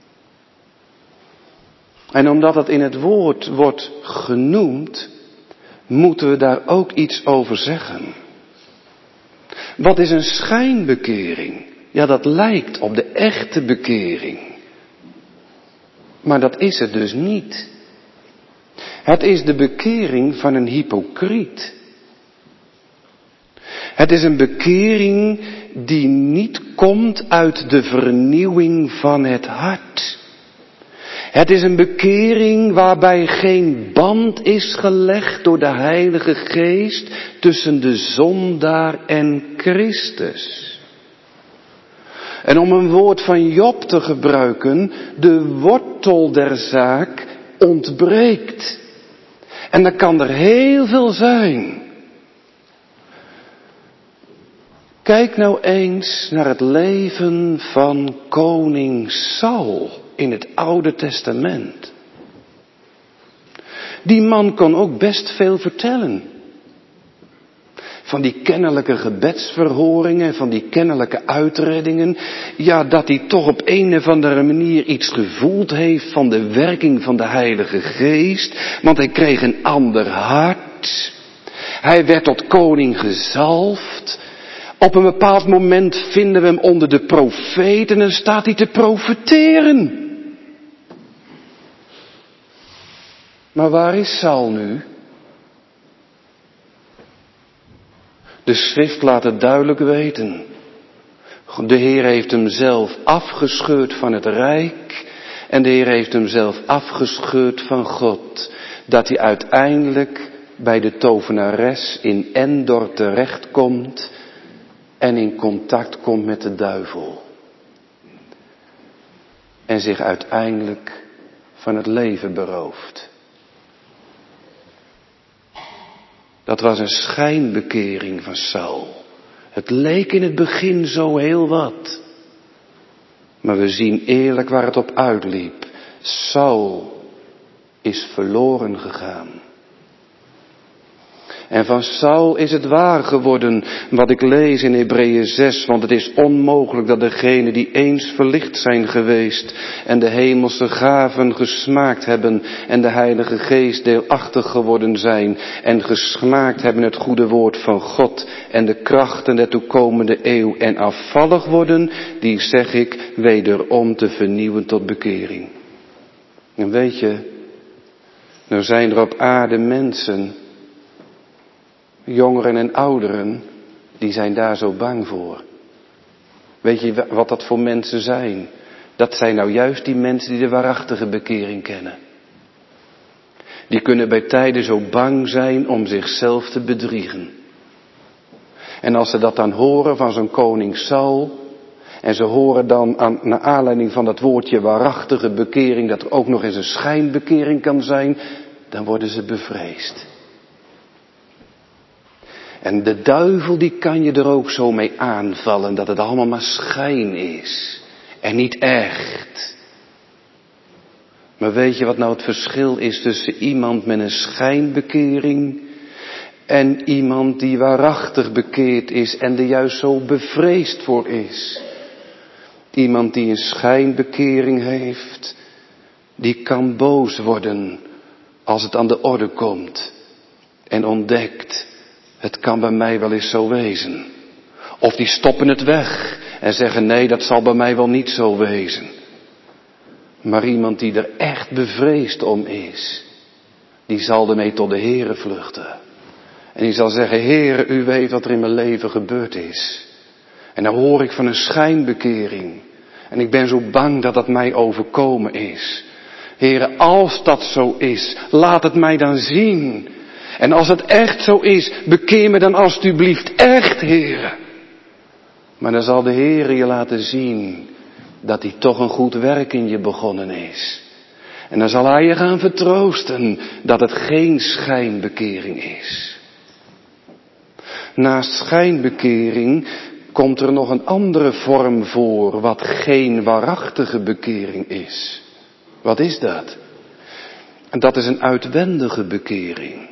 Speaker 1: En omdat het in het woord wordt genoemd, moeten we daar ook iets over zeggen. Wat is een schijnbekering? Ja, dat lijkt op de echte bekering. Maar dat is het dus niet. Het is de bekering van een hypocriet. Het is een bekering die niet komt uit de vernieuwing van het hart. Het is een bekering waarbij geen band is gelegd door de Heilige Geest tussen de zondaar en Christus. En om een woord van Job te gebruiken, de wortel der zaak ontbreekt. En dan kan er heel veel zijn. Kijk nou eens naar het leven van koning Saul in het Oude Testament. Die man kon ook best veel vertellen. van die kennelijke gebedsverhoringen, van die kennelijke uitreddingen, ja, dat hij toch op een of andere manier iets gevoeld heeft van de werking van de Heilige Geest, want hij kreeg een ander hart. Hij werd tot koning gezalfd. Op een bepaald moment vinden we hem onder de profeten en staat hij te profeteren. Maar waar is Saul nu? De schrift laat het duidelijk weten. De Heer heeft hem zelf afgescheurd van het rijk. En de Heer heeft hem zelf afgescheurd van God. Dat hij uiteindelijk bij de tovenares in Endor terechtkomt. En in contact komt met de duivel. En zich uiteindelijk van het leven berooft. Dat was een schijnbekering van Saul. Het leek in het begin zo heel wat. Maar we zien eerlijk waar het op uitliep. Saul is verloren gegaan. En van Saul is het waar geworden wat ik lees in Hebreeën 6. Want het is onmogelijk dat degenen die eens verlicht zijn geweest en de hemelse gaven gesmaakt hebben en de Heilige Geest deelachtig geworden zijn en gesmaakt hebben het goede woord van God en de krachten der toekomende eeuw en afvallig worden, die zeg ik wederom te vernieuwen tot bekering. En weet je, nou zijn er op aarde mensen, jongeren en ouderen, die zijn daar zo bang voor. Weet je wat dat voor mensen zijn? Dat zijn nou juist die mensen die de waarachtige bekering kennen. Die kunnen bij tijden zo bang zijn om zichzelf te bedriegen. En als ze dat dan horen van zo'n koning Saul, en ze horen dan naar aanleiding van dat woordje waarachtige bekering, dat er ook nog eens een schijnbekering kan zijn, dan worden ze bevreesd. En de duivel die kan je er ook zo mee aanvallen dat het allemaal maar schijn is. En niet echt. Maar weet je wat nou het verschil is tussen iemand met een schijnbekering en iemand die waarachtig bekeerd is en er juist zo bevreesd voor is? Iemand die een schijnbekering heeft, die kan boos worden als het aan de orde komt en ontdekt, het kan bij mij wel eens zo wezen. Of die stoppen het weg en zeggen, nee, dat zal bij mij wel niet zo wezen. Maar iemand die er echt bevreesd om is, die zal ermee tot de Heere vluchten. En die zal zeggen, Heere, u weet wat er in mijn leven gebeurd is. En dan hoor ik van een schijnbekering. En ik ben zo bang dat dat mij overkomen is. Heere, als dat zo is, laat het mij dan zien. En als het echt zo is, bekeer me dan alstublieft echt, Heere. Maar dan zal de Heere je laten zien dat hij toch een goed werk in je begonnen is. En dan zal hij je gaan vertroosten dat het geen schijnbekering is. Naast schijnbekering komt er nog een andere vorm voor wat geen waarachtige bekering is. Wat is dat? En dat is een uitwendige bekering.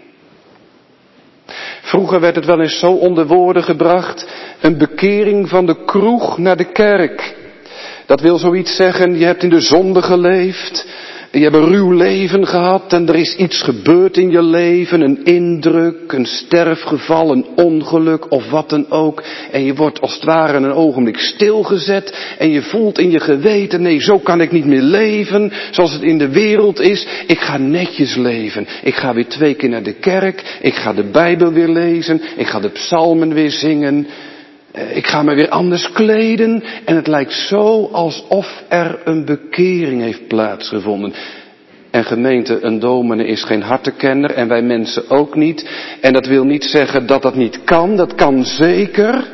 Speaker 1: Vroeger werd het wel eens zo onder woorden gebracht, een bekering van de kroeg naar de kerk. Dat wil zoiets zeggen, je hebt in de zonde geleefd, je hebt een ruw leven gehad en er is iets gebeurd in je leven, een indruk, een sterfgeval, een ongeluk of wat dan ook. En je wordt als het ware een ogenblik stilgezet en je voelt in je geweten, nee, zo kan ik niet meer leven zoals het in de wereld is. Ik ga netjes leven. Ik ga weer 2 keer naar de kerk, ik ga de Bijbel weer lezen, ik ga de psalmen weer zingen. Ik ga me weer anders kleden en het lijkt zo alsof er een bekering heeft plaatsgevonden. En gemeente, een dominee is geen hartenkenner en wij mensen ook niet. En dat wil niet zeggen dat dat niet kan, dat kan zeker.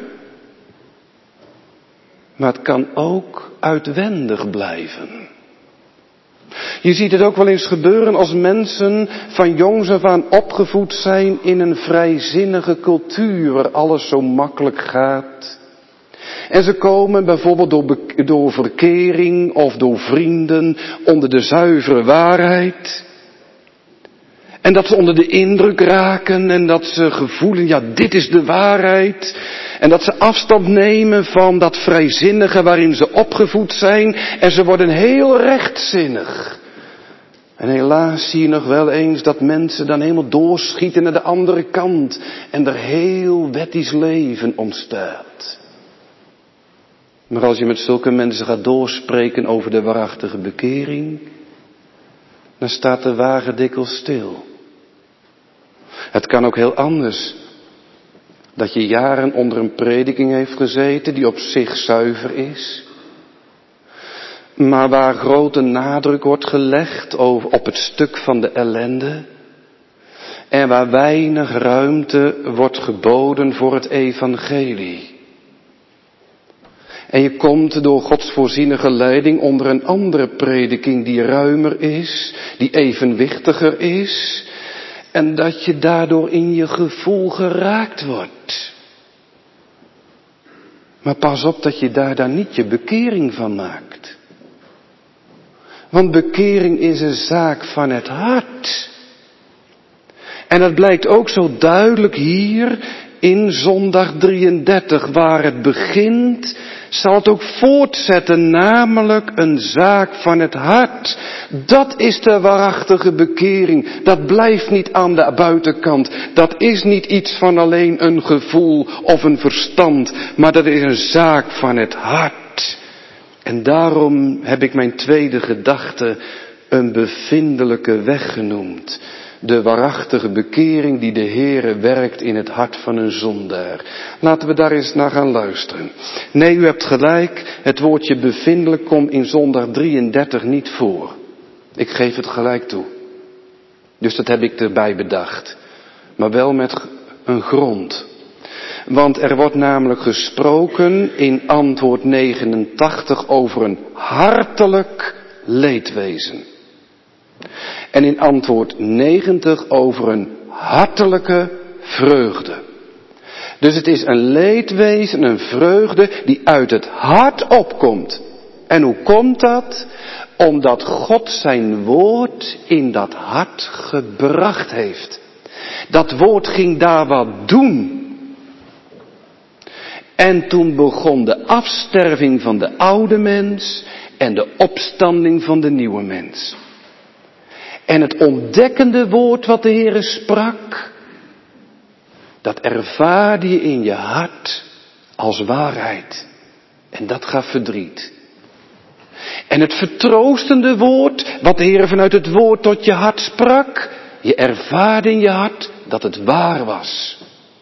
Speaker 1: Maar het kan ook uitwendig blijven. Je ziet het ook wel eens gebeuren als mensen van jongs af aan opgevoed zijn in een vrijzinnige cultuur waar alles zo makkelijk gaat. En ze komen bijvoorbeeld door verkering of door vrienden onder de zuivere waarheid. En dat ze onder de indruk raken en dat ze gevoelen, ja, dit is de waarheid. En dat ze afstand nemen van dat vrijzinnige waarin ze opgevoed zijn. En ze worden heel rechtzinnig. En helaas zie je nog wel eens dat mensen dan helemaal doorschieten naar de andere kant. En er heel wettisch leven ontstaat. Maar als je met zulke mensen gaat doorspreken over de waarachtige bekering, dan staat de wagen dikwijls stil. Het kan ook heel anders. Dat je jaren onder een prediking heeft gezeten die op zich zuiver is. Maar waar grote nadruk wordt gelegd op het stuk van de ellende. En waar weinig ruimte wordt geboden voor het evangelie. En je komt door Gods voorzienige leiding onder een andere prediking die ruimer is, die evenwichtiger is. En dat je daardoor in je gevoel geraakt wordt. Maar pas op dat je daar dan niet je bekering van maakt. Want bekering is een zaak van het hart. En dat blijkt ook zo duidelijk hier in zondag 33, waar het begint, zal het ook voortzetten, namelijk een zaak van het hart. Dat is de waarachtige bekering. Dat blijft niet aan de buitenkant. Dat is niet iets van alleen een gevoel of een verstand, maar dat is een zaak van het hart. En daarom heb ik mijn tweede gedachte een bevindelijke weg genoemd. De waarachtige bekering die de Heere werkt in het hart van een zondaar. Laten we daar eens naar gaan luisteren. Nee, u hebt gelijk, het woordje bevindelijk komt in zondag 33 niet voor. Ik geef het gelijk toe. Dus dat heb ik erbij bedacht. Maar wel met een grond. Want er wordt namelijk gesproken in antwoord 89 over een hartelijk leedwezen. En in antwoord 90 over een hartelijke vreugde. Dus het is een leedwezen, een vreugde die uit het hart opkomt. En hoe komt dat? Omdat God zijn woord in dat hart gebracht heeft. Dat woord ging daar wat doen. En toen begon de afsterving van de oude mens en de opstanding van de nieuwe mens. En het ontdekkende woord wat de Heere sprak, dat ervaarde je in je hart als waarheid. En dat gaf verdriet. En het vertroostende woord, wat de Heere vanuit het woord tot je hart sprak, je ervaarde in je hart dat het waar was.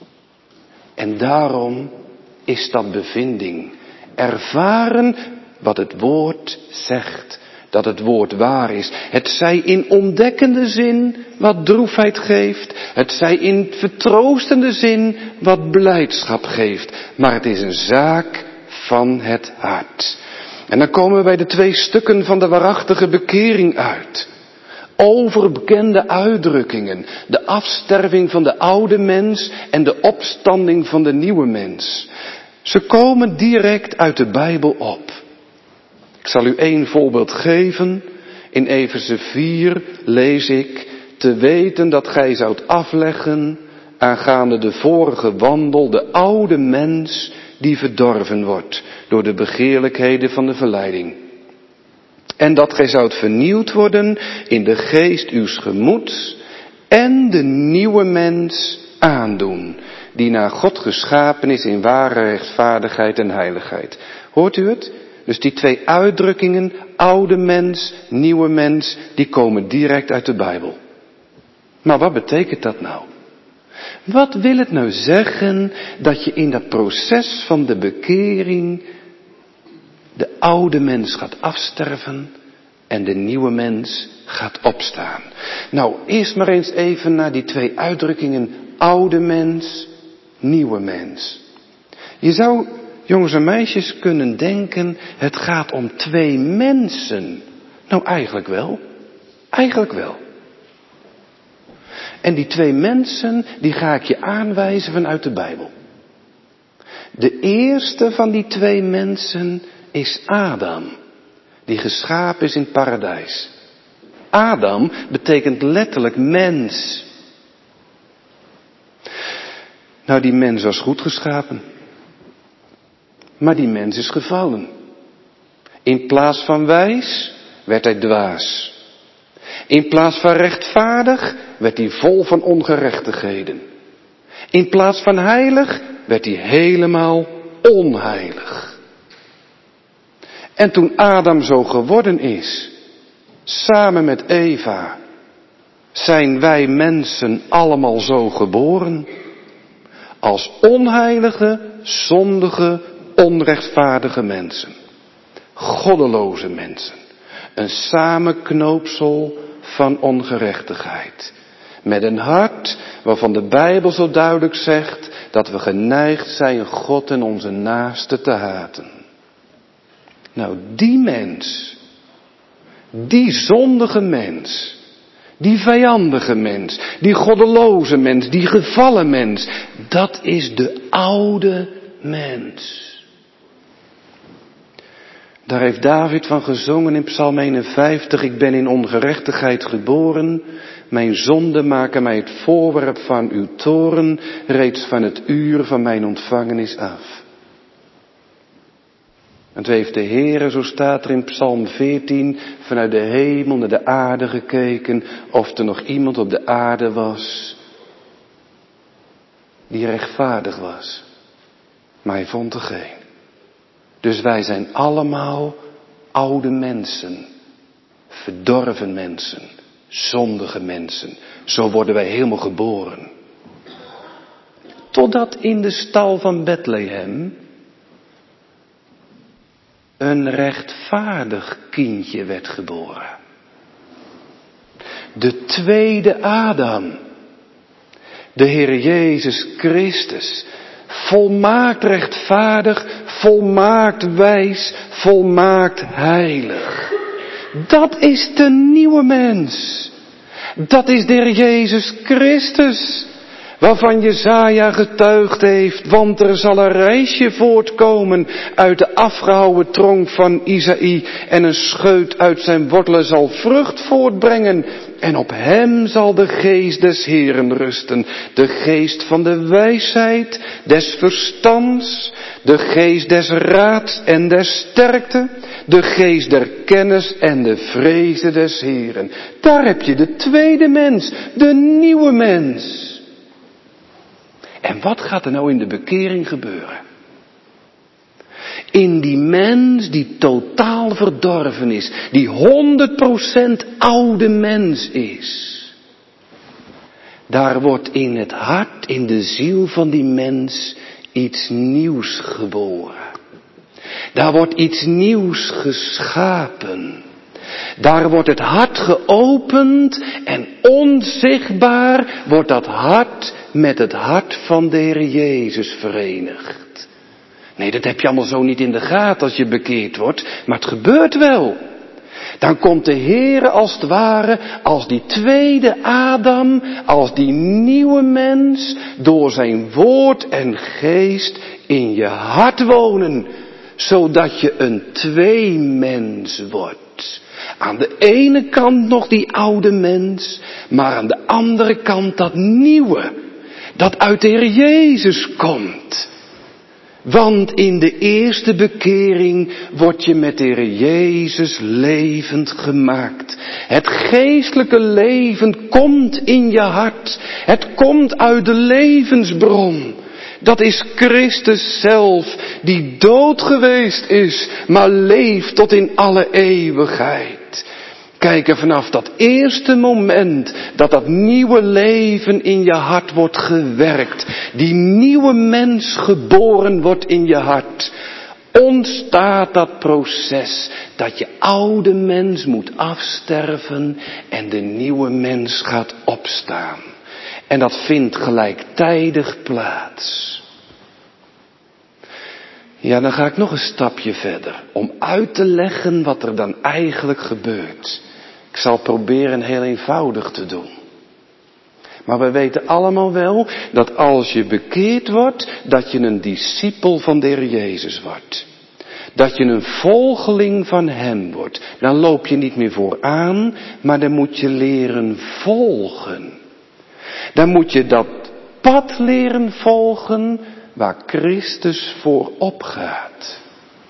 Speaker 1: En daarom is dat bevinding. Ervaren wat het woord zegt. Dat het woord waar is. Het zij in ontdekkende zin wat droefheid geeft. Het zij in vertroostende zin wat blijdschap geeft. Maar het is een zaak van het hart. En dan komen we bij de twee stukken van de waarachtige bekering uit. Overbekende uitdrukkingen. De afsterving van de oude mens en de opstanding van de nieuwe mens. Ze komen direct uit de Bijbel op. Ik zal u 1 voorbeeld geven. In Efeze 4 lees ik: te weten dat gij zoudt afleggen aangaande de vorige wandel de oude mens die verdorven wordt door de begeerlijkheden van de verleiding. En dat gij zoudt vernieuwd worden in de geest uws gemoeds en de nieuwe mens aandoen, die naar God geschapen is in ware rechtvaardigheid en heiligheid. Hoort u het? Dus die 2 uitdrukkingen, oude mens, nieuwe mens, die komen direct uit de Bijbel. Maar wat betekent dat nou? Wat wil het nou zeggen dat je in dat proces van de bekering de oude mens gaat afsterven en de nieuwe mens gaat opstaan? Nou, eerst maar eens even naar die 2 uitdrukkingen, oude mens, nieuwe mens. Je zou, jongens en meisjes, kunnen denken, het gaat om 2 mensen. Nou, eigenlijk wel. Eigenlijk wel. En die 2 mensen, die ga ik je aanwijzen vanuit de Bijbel. De eerste van die 2 mensen is Adam, die geschapen is in het paradijs. Adam betekent letterlijk mens. Nou, die mens was goed geschapen. Maar die mens is gevallen. In plaats van wijs werd hij dwaas. In plaats van rechtvaardig werd hij vol van ongerechtigheden. In plaats van heilig werd hij helemaal onheilig. En toen Adam zo geworden is, samen met Eva, zijn wij mensen allemaal zo geboren. Als onheilige, zondige, onrechtvaardige mensen. Goddeloze mensen. Een samenknoopsel van ongerechtigheid. Met een hart waarvan de Bijbel zo duidelijk zegt dat we geneigd zijn God en onze naaste te haten. Nou, die mens, die zondige mens, die vijandige mens, die goddeloze mens, die gevallen mens, dat is de oude mens. Daar heeft David van gezongen in Psalm 51, ik ben in ongerechtigheid geboren, mijn zonden maken mij het voorwerp van uw toorn, reeds van het uur van mijn ontvangenis af. En toen heeft de Heere, zo staat er in Psalm 14, vanuit de hemel naar de aarde gekeken, of er nog iemand op de aarde was die rechtvaardig was. Maar hij vond er geen. Dus wij zijn allemaal oude mensen, verdorven mensen, zondige mensen. Zo worden wij helemaal geboren. Totdat in de stal van Bethlehem een rechtvaardig kindje werd geboren. De tweede Adam. De Heer Jezus Christus. Volmaakt rechtvaardig, volmaakt wijs, volmaakt heilig. Dat is de nieuwe mens. Dat is de Heer Jezus Christus. Waarvan Jesaja getuigd heeft, want er zal een reisje voortkomen uit de afgehouwen tronk van Isaïe en een scheut uit zijn wortelen zal vrucht voortbrengen. En op hem zal de geest des Heeren rusten, de geest van de wijsheid, des verstands, de geest des raads en des sterkte, de geest der kennis en de vreze des Heeren. Daar heb je de tweede mens, de nieuwe mens. En wat gaat er nou in de bekering gebeuren? In die mens die totaal verdorven is, die 100% oude mens is. Daar wordt in het hart, in de ziel van die mens iets nieuws geboren. Daar wordt iets nieuws geschapen. Daar wordt het hart geopend en onzichtbaar wordt dat hart met het hart van de Heer Jezus verenigd. Nee, dat heb je allemaal zo niet in de gaten als je bekeerd wordt, maar het gebeurt wel. Dan komt de Heer als het ware, als die tweede Adam, als die nieuwe mens, door zijn woord en geest in je hart wonen, zodat je een tweemens wordt. Aan de ene kant nog die oude mens, maar aan de andere kant dat nieuwe, dat uit de Heer Jezus komt. Want in de eerste bekering word je met de Heer Jezus levend gemaakt. Het geestelijke leven komt in je hart. Het komt uit de levensbron. Dat is Christus zelf, die dood geweest is, maar leeft tot in alle eeuwigheid. Kijk, er vanaf dat eerste moment dat dat nieuwe leven in je hart wordt gewerkt, die nieuwe mens geboren wordt in je hart, ontstaat dat proces dat je oude mens moet afsterven en de nieuwe mens gaat opstaan. En dat vindt gelijktijdig plaats. Ja, dan ga ik nog een stapje verder om uit te leggen wat er dan eigenlijk gebeurt. Ik zal proberen heel eenvoudig te doen. Maar we weten allemaal wel dat als je bekeerd wordt, dat je een discipel van de Heer Jezus wordt. Dat je een volgeling van hem wordt. Dan loop je niet meer vooraan, maar dan moet je leren volgen. Dan moet je dat pad leren volgen waar Christus voor opgaat.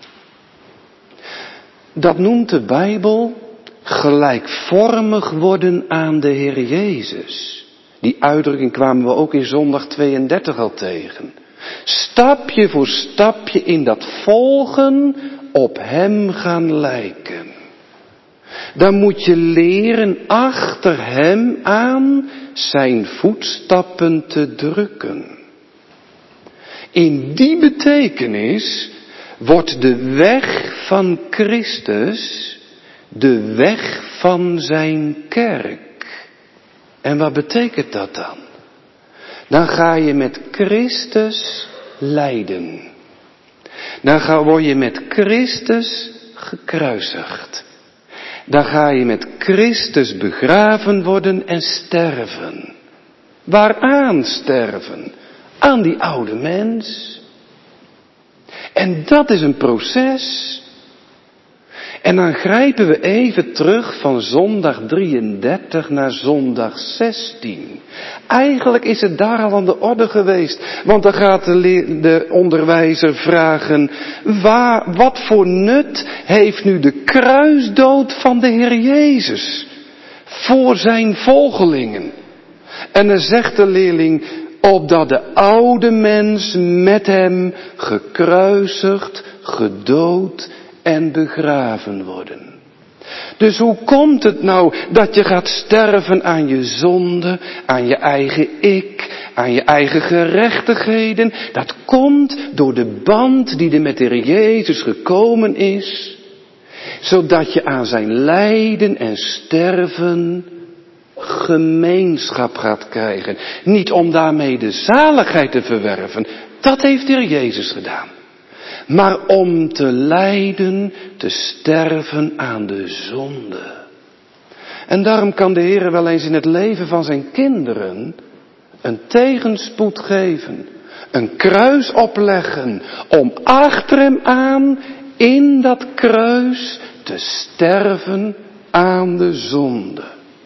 Speaker 1: Dat noemt de Bijbel gelijkvormig worden aan de Heer Jezus. Die uitdrukking kwamen we ook in zondag 32 al tegen. Stapje voor stapje in dat volgen op hem gaan lijken. Dan moet je leren achter hem aan zijn voetstappen te drukken. In die betekenis wordt de weg van Christus de weg van zijn kerk. En wat betekent dat dan? Dan ga je met Christus lijden. Dan word je met Christus gekruisigd. Dan ga je met Christus begraven worden en sterven. Waaraan sterven? Aan die oude mens. En dat is een proces. En dan grijpen we even terug van zondag 33 naar zondag 16. Eigenlijk is het daar al aan de orde geweest. Want dan gaat de onderwijzer vragen, wat voor nut heeft nu de kruisdood van de Heer Jezus voor zijn volgelingen? En dan zegt de leerling, opdat de oude mens met hem gekruisigd, gedood en begraven worden. Dus hoe komt het nou dat je gaat sterven aan je zonde, aan je eigen ik, aan je eigen gerechtigheden? Dat komt door de band die er met de Heer Jezus gekomen is, zodat je aan zijn lijden en sterven gemeenschap gaat krijgen. Niet om daarmee de zaligheid te verwerven, dat heeft de Heer Jezus gedaan. Maar om te lijden, te sterven aan de zonde. En daarom kan de Heer wel eens in het leven van zijn kinderen een tegenspoed geven. Een kruis opleggen om achter hem aan in dat kruis te sterven aan de zonde.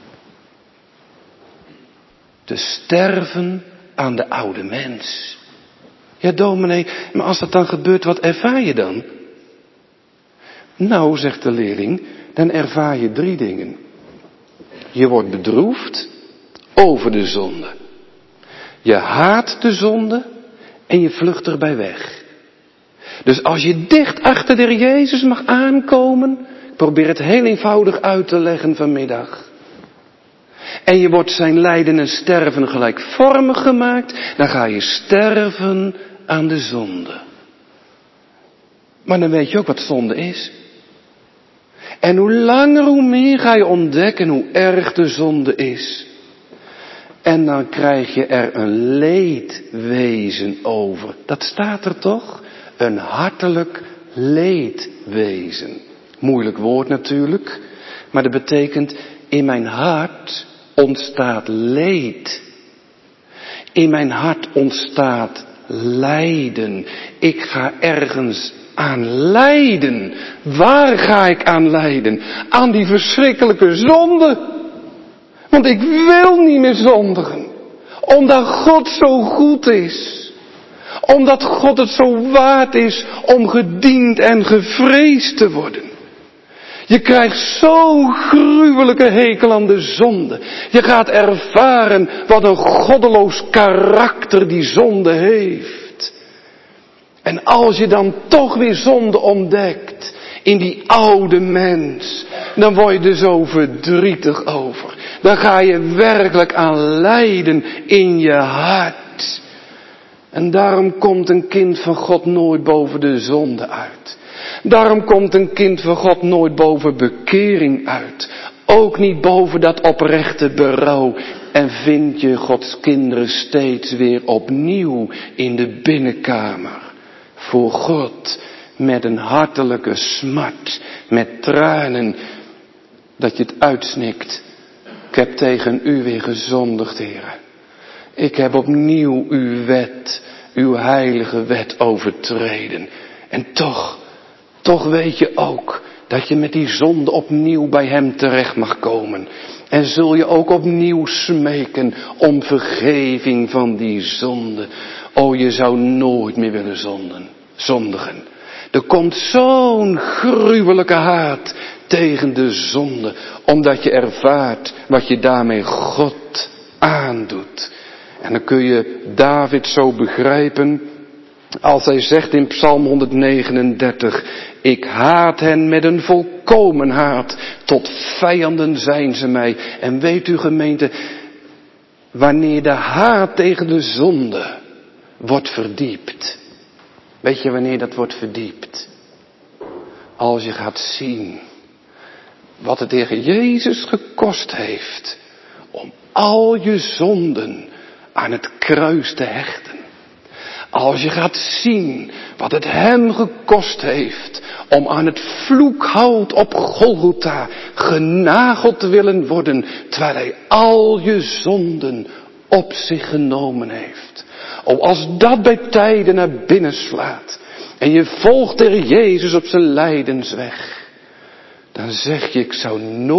Speaker 1: Te sterven aan de oude mens. Ja, dominee, maar als dat dan gebeurt, wat ervaar je dan? Nou, zegt de leerling, dan ervaar je 3 dingen. Je wordt bedroefd over de zonde. Je haat de zonde en je vlucht erbij weg. Dus als je dicht achter de Heer Jezus mag aankomen, ik probeer het heel eenvoudig uit te leggen vanmiddag. En je wordt zijn lijden en sterven gelijkvormig gemaakt, dan ga je sterven aan de zonde. Maar dan weet je ook wat zonde is. En hoe langer hoe meer ga je ontdekken hoe erg de zonde is. En dan krijg je er een leedwezen over. Dat staat er toch? Een hartelijk leedwezen. Moeilijk woord natuurlijk. Maar dat betekent, in mijn hart ontstaat leed. In mijn hart ontstaat lijden. Ik ga ergens aan lijden. Waar ga ik aan lijden? Aan die verschrikkelijke zonde. Want ik wil niet meer zondigen. Omdat God zo goed is. Omdat God het zo waard is om gediend en gevreesd te worden. Je krijgt zo'n gruwelijke hekel aan de zonde. Je gaat ervaren wat een goddeloos karakter die zonde heeft. En als je dan toch weer zonde ontdekt in die oude mens, dan word je er zo verdrietig over. Dan ga je werkelijk aan lijden in je hart. En daarom komt een kind van God nooit boven de zonde uit. Daarom komt een kind van God nooit boven bekering uit. Ook niet boven dat oprechte berouw. En vind je Gods kinderen steeds weer opnieuw in de binnenkamer. Voor God met een hartelijke smart. Met tranen. Dat je het uitsnikt. Ik heb tegen u weer gezondigd, Heer. Ik heb opnieuw uw wet, uw heilige wet overtreden. En toch toch weet je ook dat je met die zonde opnieuw bij hem terecht mag komen. En zul je ook opnieuw smeken om vergeving van die zonde. O, je zou nooit meer willen zondigen. Er komt zo'n gruwelijke haat tegen de zonde, omdat je ervaart wat je daarmee God aandoet. En dan kun je David zo begrijpen als hij zegt in Psalm 139, ik haat hen met een volkomen haat, tot vijanden zijn ze mij. En weet u gemeente, wanneer de haat tegen de zonde wordt verdiept, weet je wanneer dat wordt verdiept? Als je gaat zien wat het tegen Jezus gekost heeft om al je zonden aan het kruis te hechten. Als je gaat zien wat het hem gekost heeft om aan het vloekhout op Golgotha genageld te willen worden, terwijl hij al je zonden op zich genomen heeft. O, als dat bij tijden naar binnen slaat en je volgt er Jezus op zijn lijdensweg, dan zeg je, ik zou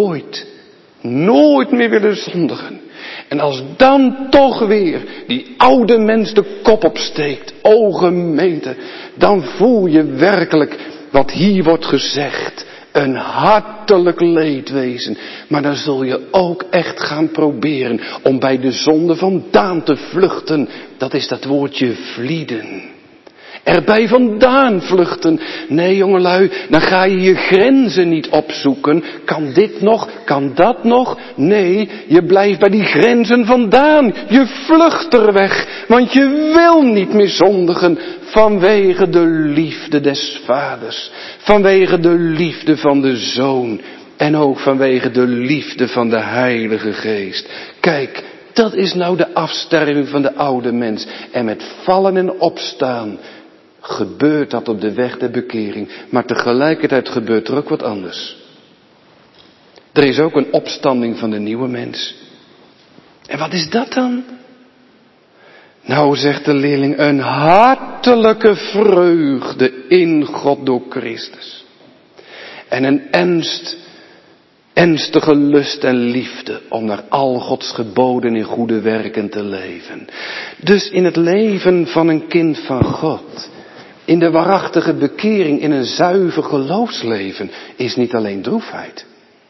Speaker 1: nooit meer willen zondigen. En als dan toch weer die oude mens de kop opsteekt, o gemeente, dan voel je werkelijk wat hier wordt gezegd. Een hartelijk leedwezen. Maar dan zul je ook echt gaan proberen om bij de zonde vandaan te vluchten. Dat is dat woordje vlieden. Erbij vandaan vluchten. Nee jongelui, dan ga je je grenzen niet opzoeken. Kan dit nog? Kan dat nog? Nee, je blijft bij die grenzen vandaan. Je vlucht er weg, want je wil niet meer zondigen. Vanwege de liefde des vaders. Vanwege de liefde van de zoon. En ook vanwege de liefde van de Heilige Geest. Kijk, dat is nou de afsterving van de oude mens. En met vallen en opstaan gebeurt dat op de weg der bekering. Maar tegelijkertijd gebeurt er ook wat anders. Er is ook een opstanding van de nieuwe mens. En wat is dat dan? Nou, zegt de leerling, een hartelijke vreugde in God door Christus. En een ernstige lust en liefde om naar al Gods geboden in goede werken te leven. Dus in het leven van een kind van God, in de waarachtige bekering, in een zuiver geloofsleven, is niet alleen droefheid.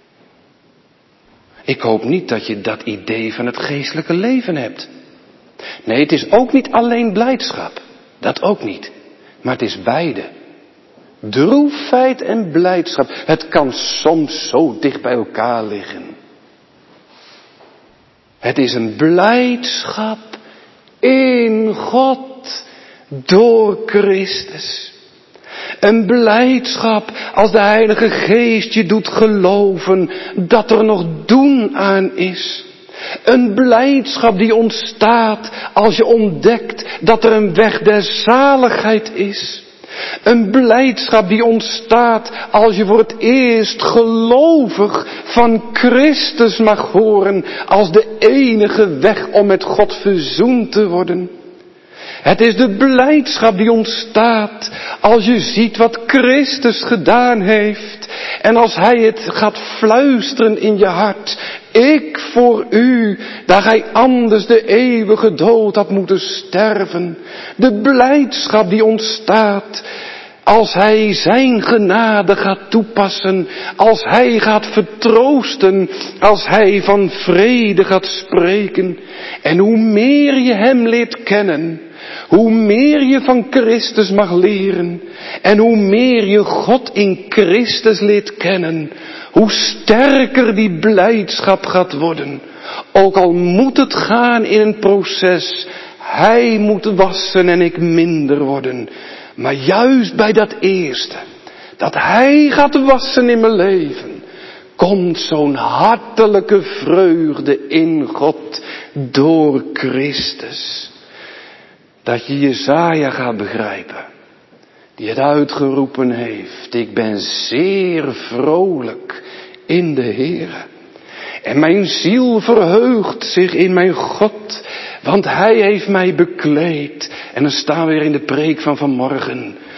Speaker 1: Ik hoop niet dat je dat idee van het geestelijke leven hebt. Nee, het is ook niet alleen blijdschap. Dat ook niet. Maar het is beide. Droefheid en blijdschap. Het kan soms zo dicht bij elkaar liggen. Het is een blijdschap in God door Christus. Een blijdschap als de Heilige Geest je doet geloven dat er nog doen aan is. Een blijdschap die ontstaat als je ontdekt dat er een weg der zaligheid is. Een blijdschap die ontstaat als je voor het eerst gelovig van Christus mag horen als de enige weg om met God verzoend te worden. Het is de blijdschap die ontstaat als je ziet wat Christus gedaan heeft. En als hij het gaat fluisteren in je hart. Ik voor u, daar gij anders de eeuwige dood had moeten sterven. De blijdschap die ontstaat als hij zijn genade gaat toepassen. Als hij gaat vertroosten. Als hij van vrede gaat spreken. En hoe meer je hem leert kennen, hoe meer je van Christus mag leren. En hoe meer je God in Christus leert kennen, hoe sterker die blijdschap gaat worden. Ook al moet het gaan in een proces. Hij moet wassen en ik minder worden. Maar juist bij dat eerste, dat hij gaat wassen in mijn leven, komt zo'n hartelijke vreugde in God door Christus. Dat je Jesaja gaat begrijpen, die het uitgeroepen heeft. Ik ben zeer vrolijk in de Heere. En mijn ziel verheugt zich in mijn God, want hij heeft mij bekleed. En dan staan we weer in de preek van vanmorgen.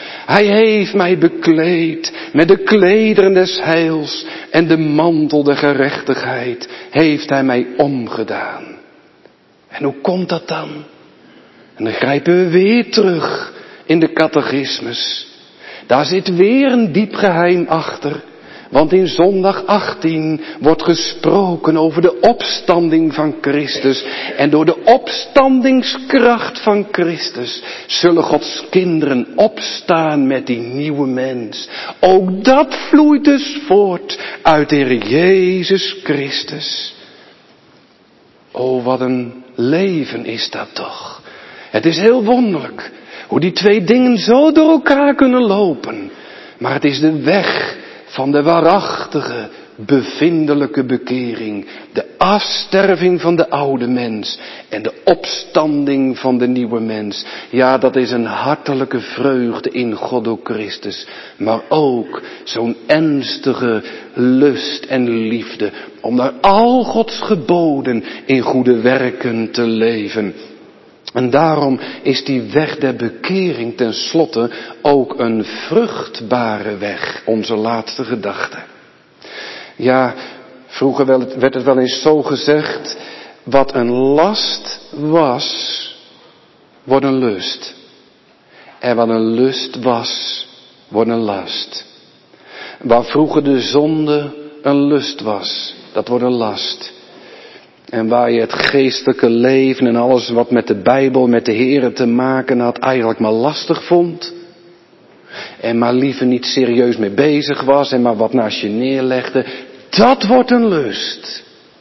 Speaker 1: Hij heeft mij bekleed met de klederen des heils en de mantel der gerechtigheid heeft hij mij omgedaan. En hoe komt dat dan? En dan grijpen we weer terug in de catechismus. Daar zit weer een diep geheim achter. Want in zondag 18 wordt gesproken over de opstanding van Christus. En door de opstandingskracht van Christus zullen Gods kinderen opstaan met die nieuwe mens. Ook dat vloeit dus voort uit de Heer Jezus Christus. O, wat een leven is dat toch. Het is heel wonderlijk hoe die twee dingen zo door elkaar kunnen lopen. Maar het is de weg van de waarachtige, bevindelijke bekering. De afsterving van de oude mens en de opstanding van de nieuwe mens. Ja, dat is een hartelijke vreugde in God door Christus. Maar ook zo'n ernstige lust en liefde om naar al Gods geboden in goede werken te leven. En daarom is die weg der bekering tenslotte ook een vruchtbare weg, onze laatste gedachte. Ja, vroeger werd het wel eens zo gezegd, wat een last was, wordt een lust. En wat een lust was, wordt een last. Waar vroeger de zonde een lust was, dat wordt een last. En waar je het geestelijke leven en alles wat met de Bijbel, met de Here te maken had, eigenlijk maar lastig vond. En maar liever niet serieus mee bezig was en maar wat naast je neerlegde. Dat wordt een lust.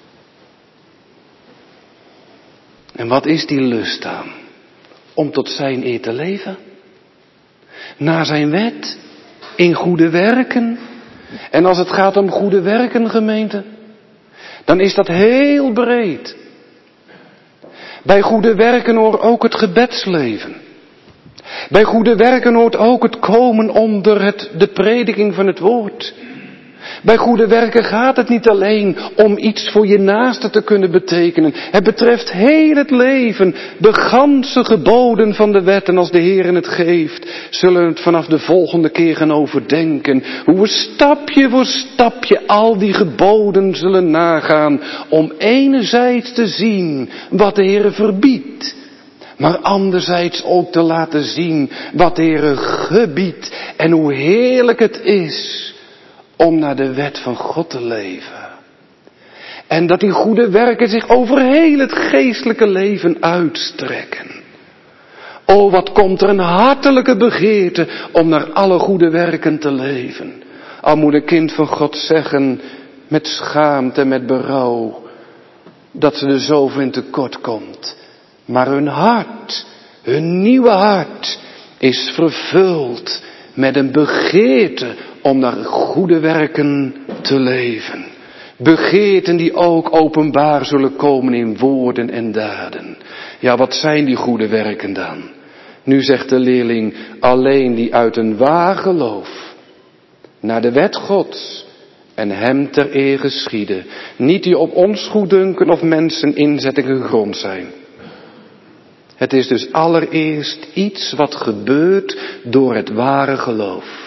Speaker 1: En wat is die lust dan? Om tot zijn eer te leven. Naar zijn wet. In goede werken. En als het gaat om goede werken, gemeente, dan is dat heel breed. Bij goede werken hoort ook het gebedsleven. Bij goede werken hoort ook het komen onder de prediking van het woord. Bij goede werken gaat het niet alleen om iets voor je naaste te kunnen betekenen. Het betreft heel het leven, de ganse geboden van de wet. En als de Heer het geeft, zullen we het vanaf de volgende keer gaan overdenken. Hoe we stapje voor stapje al die geboden zullen nagaan. Om enerzijds te zien wat de Heer verbiedt. Maar anderzijds ook te laten zien wat de Heer gebiedt. En hoe heerlijk het is om naar de wet van God te leven. En dat die goede werken zich over heel het geestelijke leven uitstrekken. O, wat komt er een hartelijke begeerte om naar alle goede werken te leven. Al moet een kind van God zeggen, met schaamte en met berouw, dat ze er zoveel in tekort komt. Maar hun hart, hun nieuwe hart, is vervuld met een begeerte om naar goede werken te leven. Begeerten die ook openbaar zullen komen in woorden en daden. Ja, wat zijn die goede werken dan? Nu zegt de leerling, alleen die uit een waar geloof naar de wet Gods en hem ter eer geschieden. Niet die op ons goeddunken of mensen inzettingen gegrond zijn. Het is dus allereerst iets wat gebeurt door het ware geloof.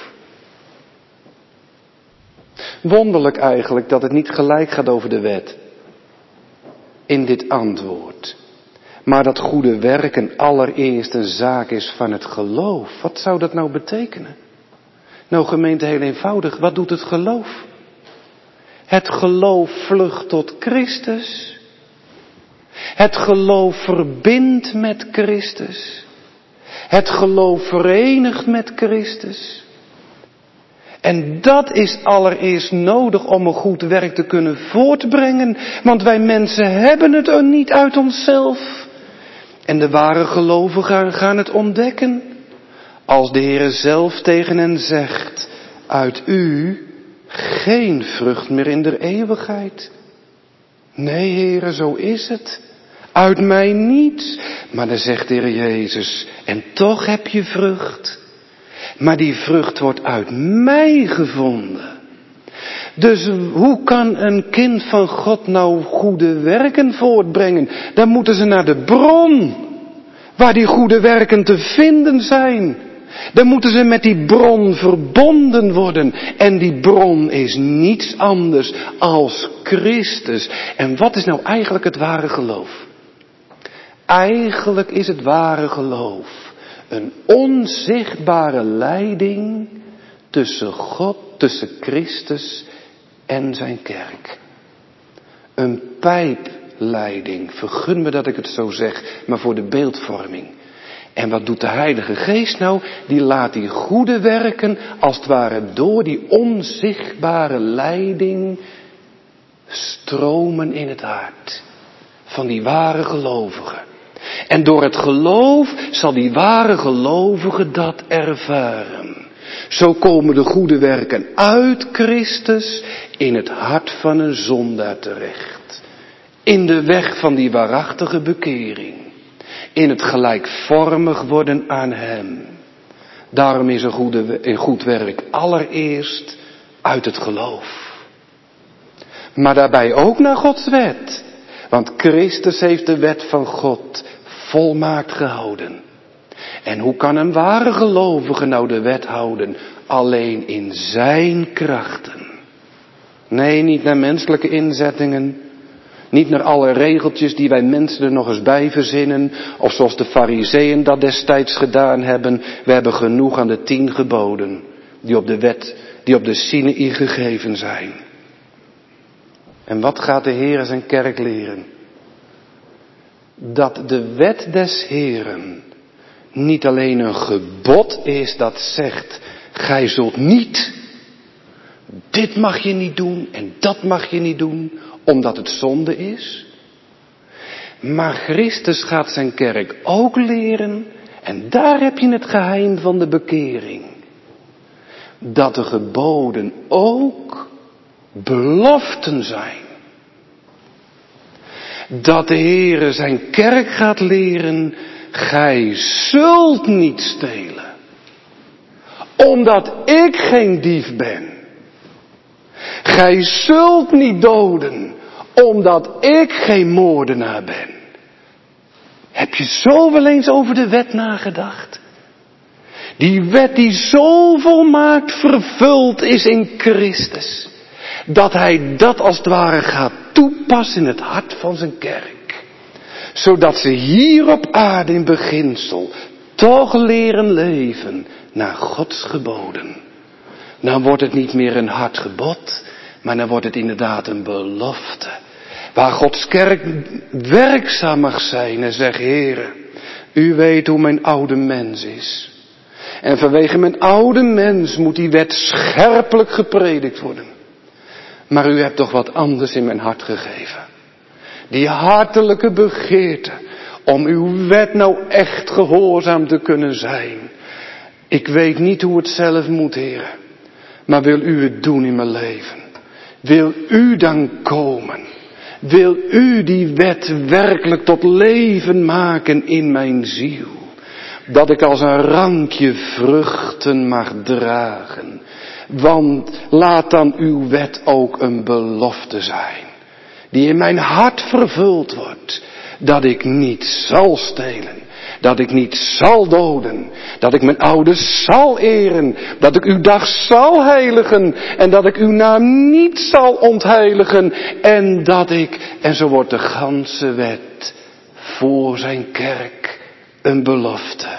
Speaker 1: Wonderlijk eigenlijk dat het niet gelijk gaat over de wet in dit antwoord. Maar dat goede werken allereerst een zaak is van het geloof. Wat zou dat nou betekenen? Nou, gemeente, heel eenvoudig. Wat doet het geloof? Het geloof vlucht tot Christus. Het geloof verbindt met Christus. Het geloof verenigt met Christus. En dat is allereerst nodig om een goed werk te kunnen voortbrengen. Want wij mensen hebben het er niet uit onszelf. En de ware gelovigen gaan het ontdekken. Als de Heer zelf tegen hen zegt, uit u geen vrucht meer in de eeuwigheid. Nee, Heere, zo is het. Uit mij niet. Maar dan zegt de Heer Jezus, en toch heb je vrucht. Maar die vrucht wordt uit mij gevonden. Dus hoe kan een kind van God nou goede werken voortbrengen? Dan moeten ze naar de bron, waar die goede werken te vinden zijn. Dan moeten ze met die bron verbonden worden. En die bron is niets anders als Christus. En wat is nou eigenlijk het ware geloof? Eigenlijk is het ware geloof een onzichtbare leiding tussen God, tussen Christus en zijn kerk. Een pijpleiding, vergun me dat ik het zo zeg, maar voor de beeldvorming. En wat doet de Heilige Geest nou? Die laat die goede werken als het ware door die onzichtbare leiding stromen in het hart van die ware gelovigen. En door het geloof zal die ware gelovige dat ervaren. Zo komen de goede werken uit Christus in het hart van een zondaar terecht. In de weg van die waarachtige bekering. In het gelijkvormig worden aan hem. Daarom is een goed werk allereerst uit het geloof. Maar daarbij ook naar Gods wet. Want Christus heeft de wet van God volmaakt gehouden. En hoe kan een ware gelovige nou de wet houden? Alleen in zijn krachten. Nee, niet naar menselijke inzettingen. Niet naar alle regeltjes die wij mensen er nog eens bij verzinnen. Of zoals de Farizeeën dat destijds gedaan hebben. We hebben genoeg aan de 10 geboden. Die op de Sinaï gegeven zijn. En wat gaat de Heer zijn kerk leren? Dat de wet des Heeren niet alleen een gebod is dat zegt, gij zult niet, dit mag je niet doen en dat mag je niet doen, omdat het zonde is. Maar Christus gaat zijn kerk ook leren, en daar heb je het geheim van de bekering. Dat de geboden ook beloften zijn. Dat de Heere zijn kerk gaat leren, gij zult niet stelen. Omdat ik geen dief ben. Gij zult niet doden, omdat ik geen moordenaar ben. Heb je zo wel eens over de wet nagedacht? Die wet die zo volmaakt vervuld is in Christus. Dat hij dat als het ware gaat toepassen in het hart van zijn kerk. Zodat ze hier op aarde in beginsel toch leren leven naar Gods geboden. Dan wordt het niet meer een hard gebod, maar dan wordt het inderdaad een belofte. Waar Gods kerk werkzaam mag zijn en zegt, Heere, u weet hoe mijn oude mens is. En vanwege mijn oude mens moet die wet scherpelijk gepredikt worden. Maar u hebt toch wat anders in mijn hart gegeven. Die hartelijke begeerte om uw wet nou echt gehoorzaam te kunnen zijn. Ik weet niet hoe het zelf moet, Heer. Maar wil u het doen in mijn leven? Wil u dan komen? Wil u die wet werkelijk tot leven maken in mijn ziel? Dat ik als een rankje vruchten mag dragen. Want laat dan uw wet ook een belofte zijn. Die in mijn hart vervuld wordt. Dat ik niet zal stelen. Dat ik niet zal doden. Dat ik mijn ouders zal eren. Dat ik uw dag zal heiligen. En dat ik uw naam niet zal ontheiligen. En dat ik, en zo wordt de ganse wet voor zijn kerk een belofte.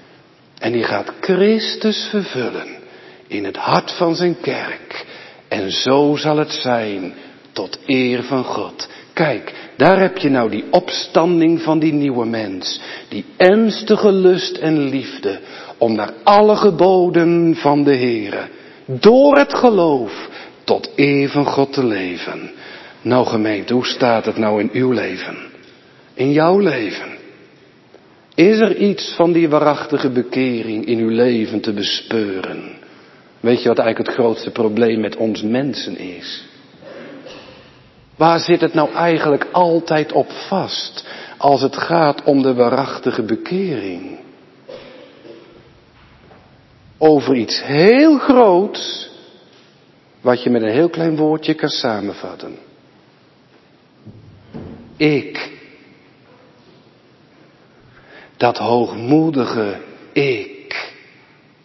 Speaker 1: En die gaat Christus vervullen in het hart van zijn kerk. En zo zal het zijn tot eer van God. Kijk, daar heb je nou die opstanding van die nieuwe mens. Die ernstige lust en liefde om naar alle geboden van de Heere, door het geloof, tot eer van God te leven. Nou gemeente, hoe staat het nou in uw leven? In jouw leven? Is er iets van die waarachtige bekering in uw leven te bespeuren? Weet je wat eigenlijk het grootste probleem met ons mensen is? Waar zit het nou eigenlijk altijd op vast als het gaat om de waarachtige bekering? Over iets heel groots, wat je met een heel klein woordje kan samenvatten. Ik. Dat hoogmoedige ik.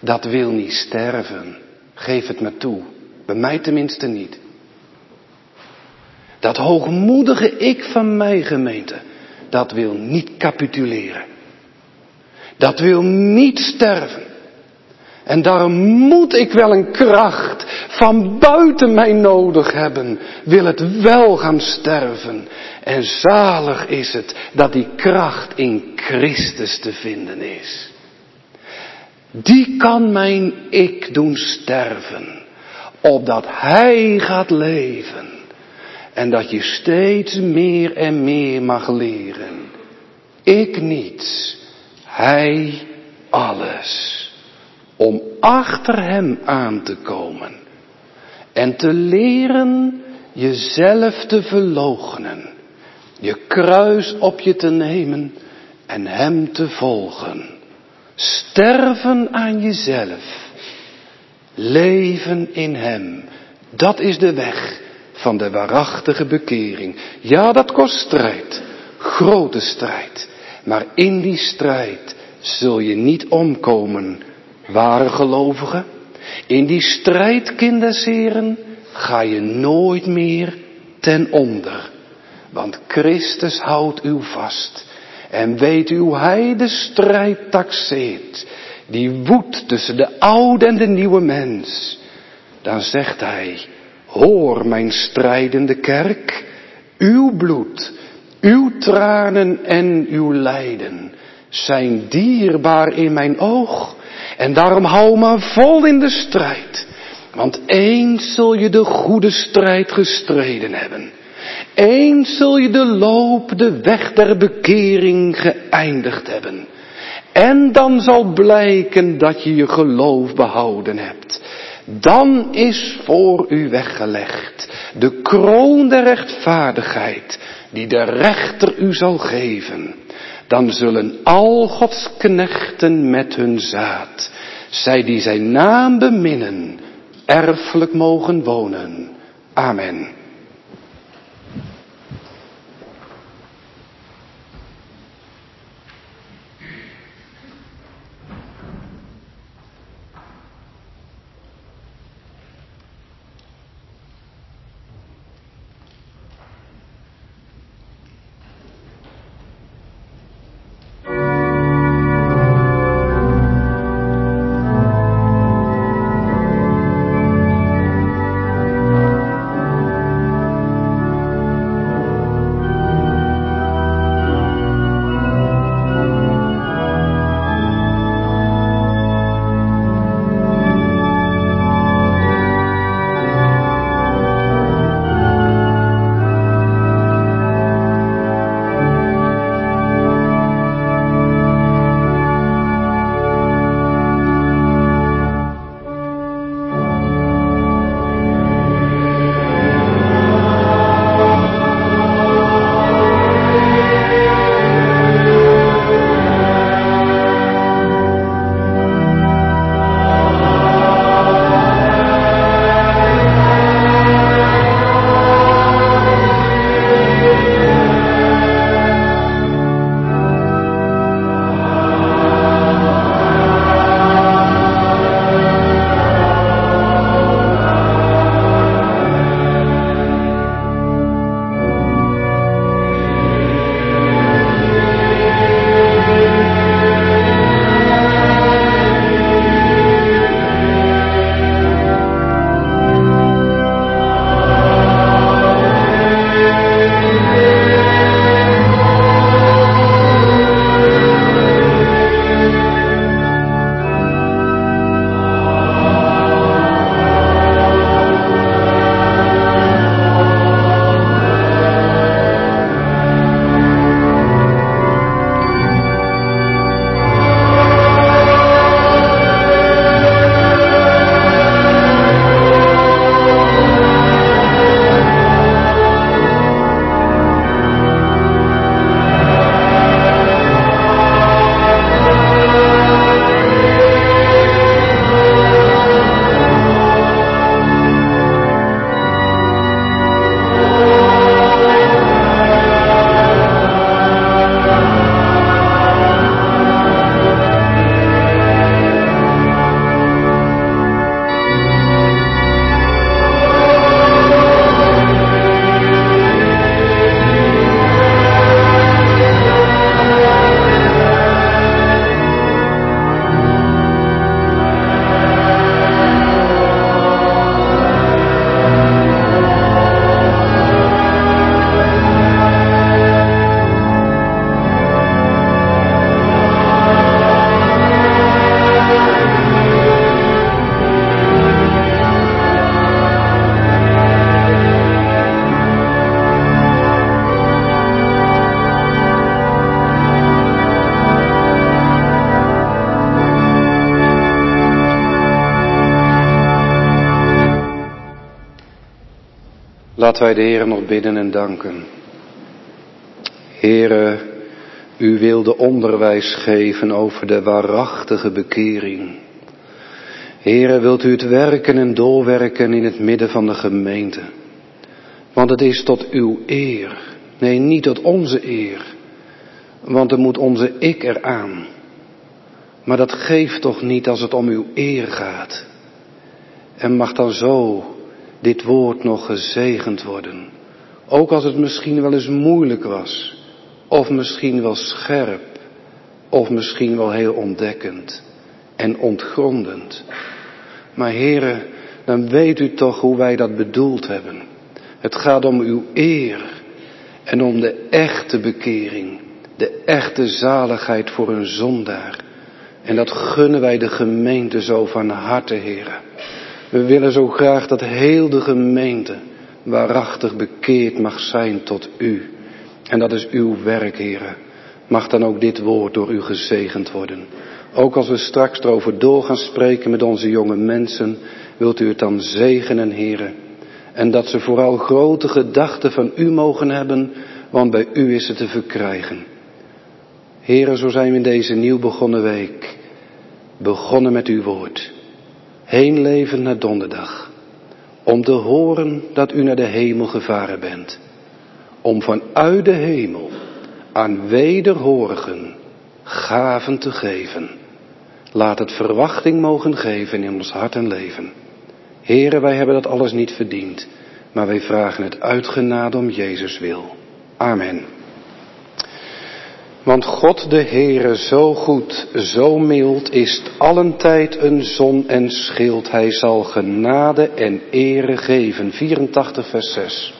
Speaker 1: dat wil niet sterven. Geef het me toe. Bij mij tenminste niet. Dat hoogmoedige ik van mij, gemeente, dat wil niet capituleren. Dat wil niet sterven. En daarom moet ik wel een kracht van buiten mij nodig hebben. Wil het wel gaan sterven. En zalig is het dat die kracht in Christus te vinden is. Die kan mijn ik doen sterven. Opdat Hij gaat leven. En dat je steeds meer en meer mag leren. Ik niets. Hij alles. Om achter Hem aan te komen. En te leren jezelf te verloochenen. Je kruis op je te nemen en Hem te volgen. Sterven aan jezelf. Leven in Hem. Dat is de weg van de waarachtige bekering. Ja, dat kost strijd. Grote strijd. Maar in die strijd zul je niet omkomen, ware gelovigen. In die strijd, kindersheren, ga je nooit meer ten onder. Want Christus houdt u vast. En weet u hoe Hij de strijd taxeert. Die woedt tussen de oude en de nieuwe mens. Dan zegt Hij, hoor mijn strijdende kerk. Uw bloed, uw tranen en uw lijden zijn dierbaar in mijn oog. En daarom hou maar vol in de strijd. Want eens zul je de goede strijd gestreden hebben. Eens zul je de loop, de weg der bekering geëindigd hebben. En dan zal blijken dat je je geloof behouden hebt. Dan is voor u weggelegd de kroon der rechtvaardigheid die de rechter u zal geven. Dan zullen al Gods knechten met hun zaad, zij die zijn naam beminnen, erfelijk mogen wonen. Amen. Laten wij de Heer nog bidden en danken. Heere, u wilde onderwijs geven over de waarachtige bekering. Heere, wilt u het werken en doorwerken in het midden van de gemeente. Want het is tot uw eer. Nee, niet tot onze eer. Want er moet onze ik eraan. Maar dat geeft toch niet als het om uw eer gaat. En mag dan zo dit woord nog gezegend worden. Ook als het misschien wel eens moeilijk was. Of misschien wel scherp. Of misschien wel heel ontdekkend. En ontgrondend. Maar Heere, dan weet u toch hoe wij dat bedoeld hebben. Het gaat om uw eer. En om de echte bekering. De echte zaligheid voor een zondaar. En dat gunnen wij de gemeente zo van harte, Heere. We willen zo graag dat heel de gemeente waarachtig bekeerd mag zijn tot u. En dat is uw werk, Heere. Mag dan ook dit woord door u gezegend worden. Ook als we straks erover door gaan spreken met onze jonge mensen, wilt u het dan zegenen, Heere. En dat ze vooral grote gedachten van u mogen hebben, want bij u is het te verkrijgen. Heere, zo zijn we in deze nieuw begonnen week begonnen met uw woord. Heen leven naar donderdag. Om te horen dat u naar de hemel gevaren bent. Om vanuit de hemel aan wederhorigen gaven te geven. Laat het verwachting mogen geven in ons hart en leven. Heere, wij hebben dat alles niet verdiend. Maar wij vragen het uit genade om Jezus wil. Amen. Want God de Heere zo goed, zo mild, is allentijd een zon en schild. Hij zal genade en ere geven. 84 vers 6.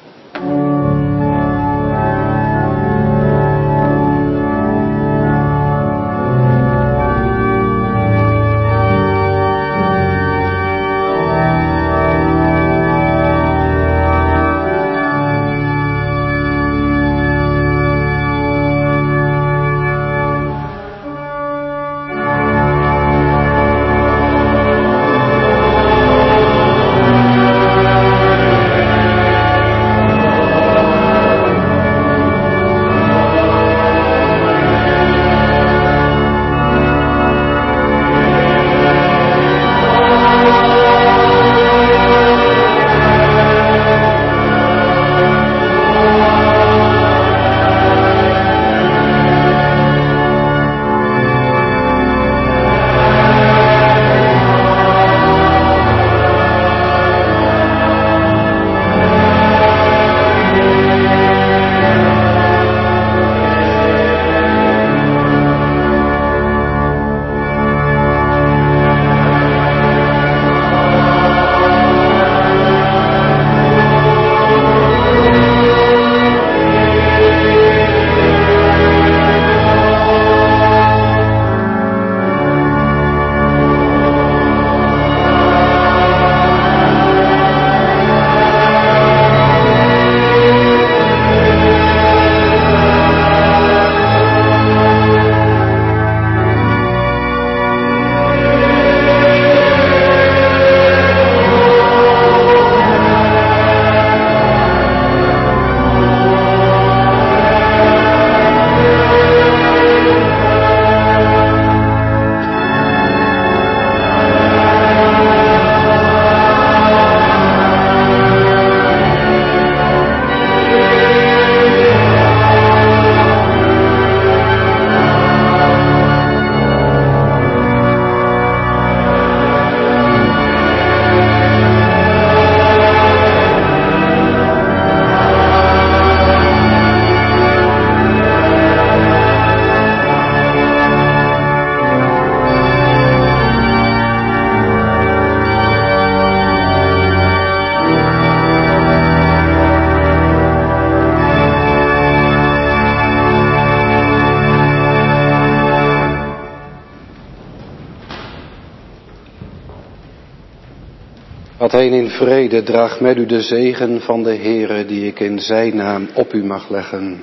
Speaker 1: Gaat heen in vrede, draag met u de zegen van de Heere die ik in zijn naam op u mag leggen.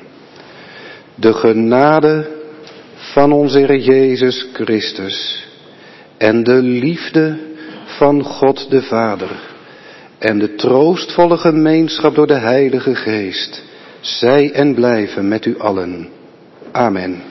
Speaker 1: De genade van onze Heer Jezus Christus en de liefde van God de Vader en de troostvolle gemeenschap door de Heilige Geest zij en blijven met u allen. Amen.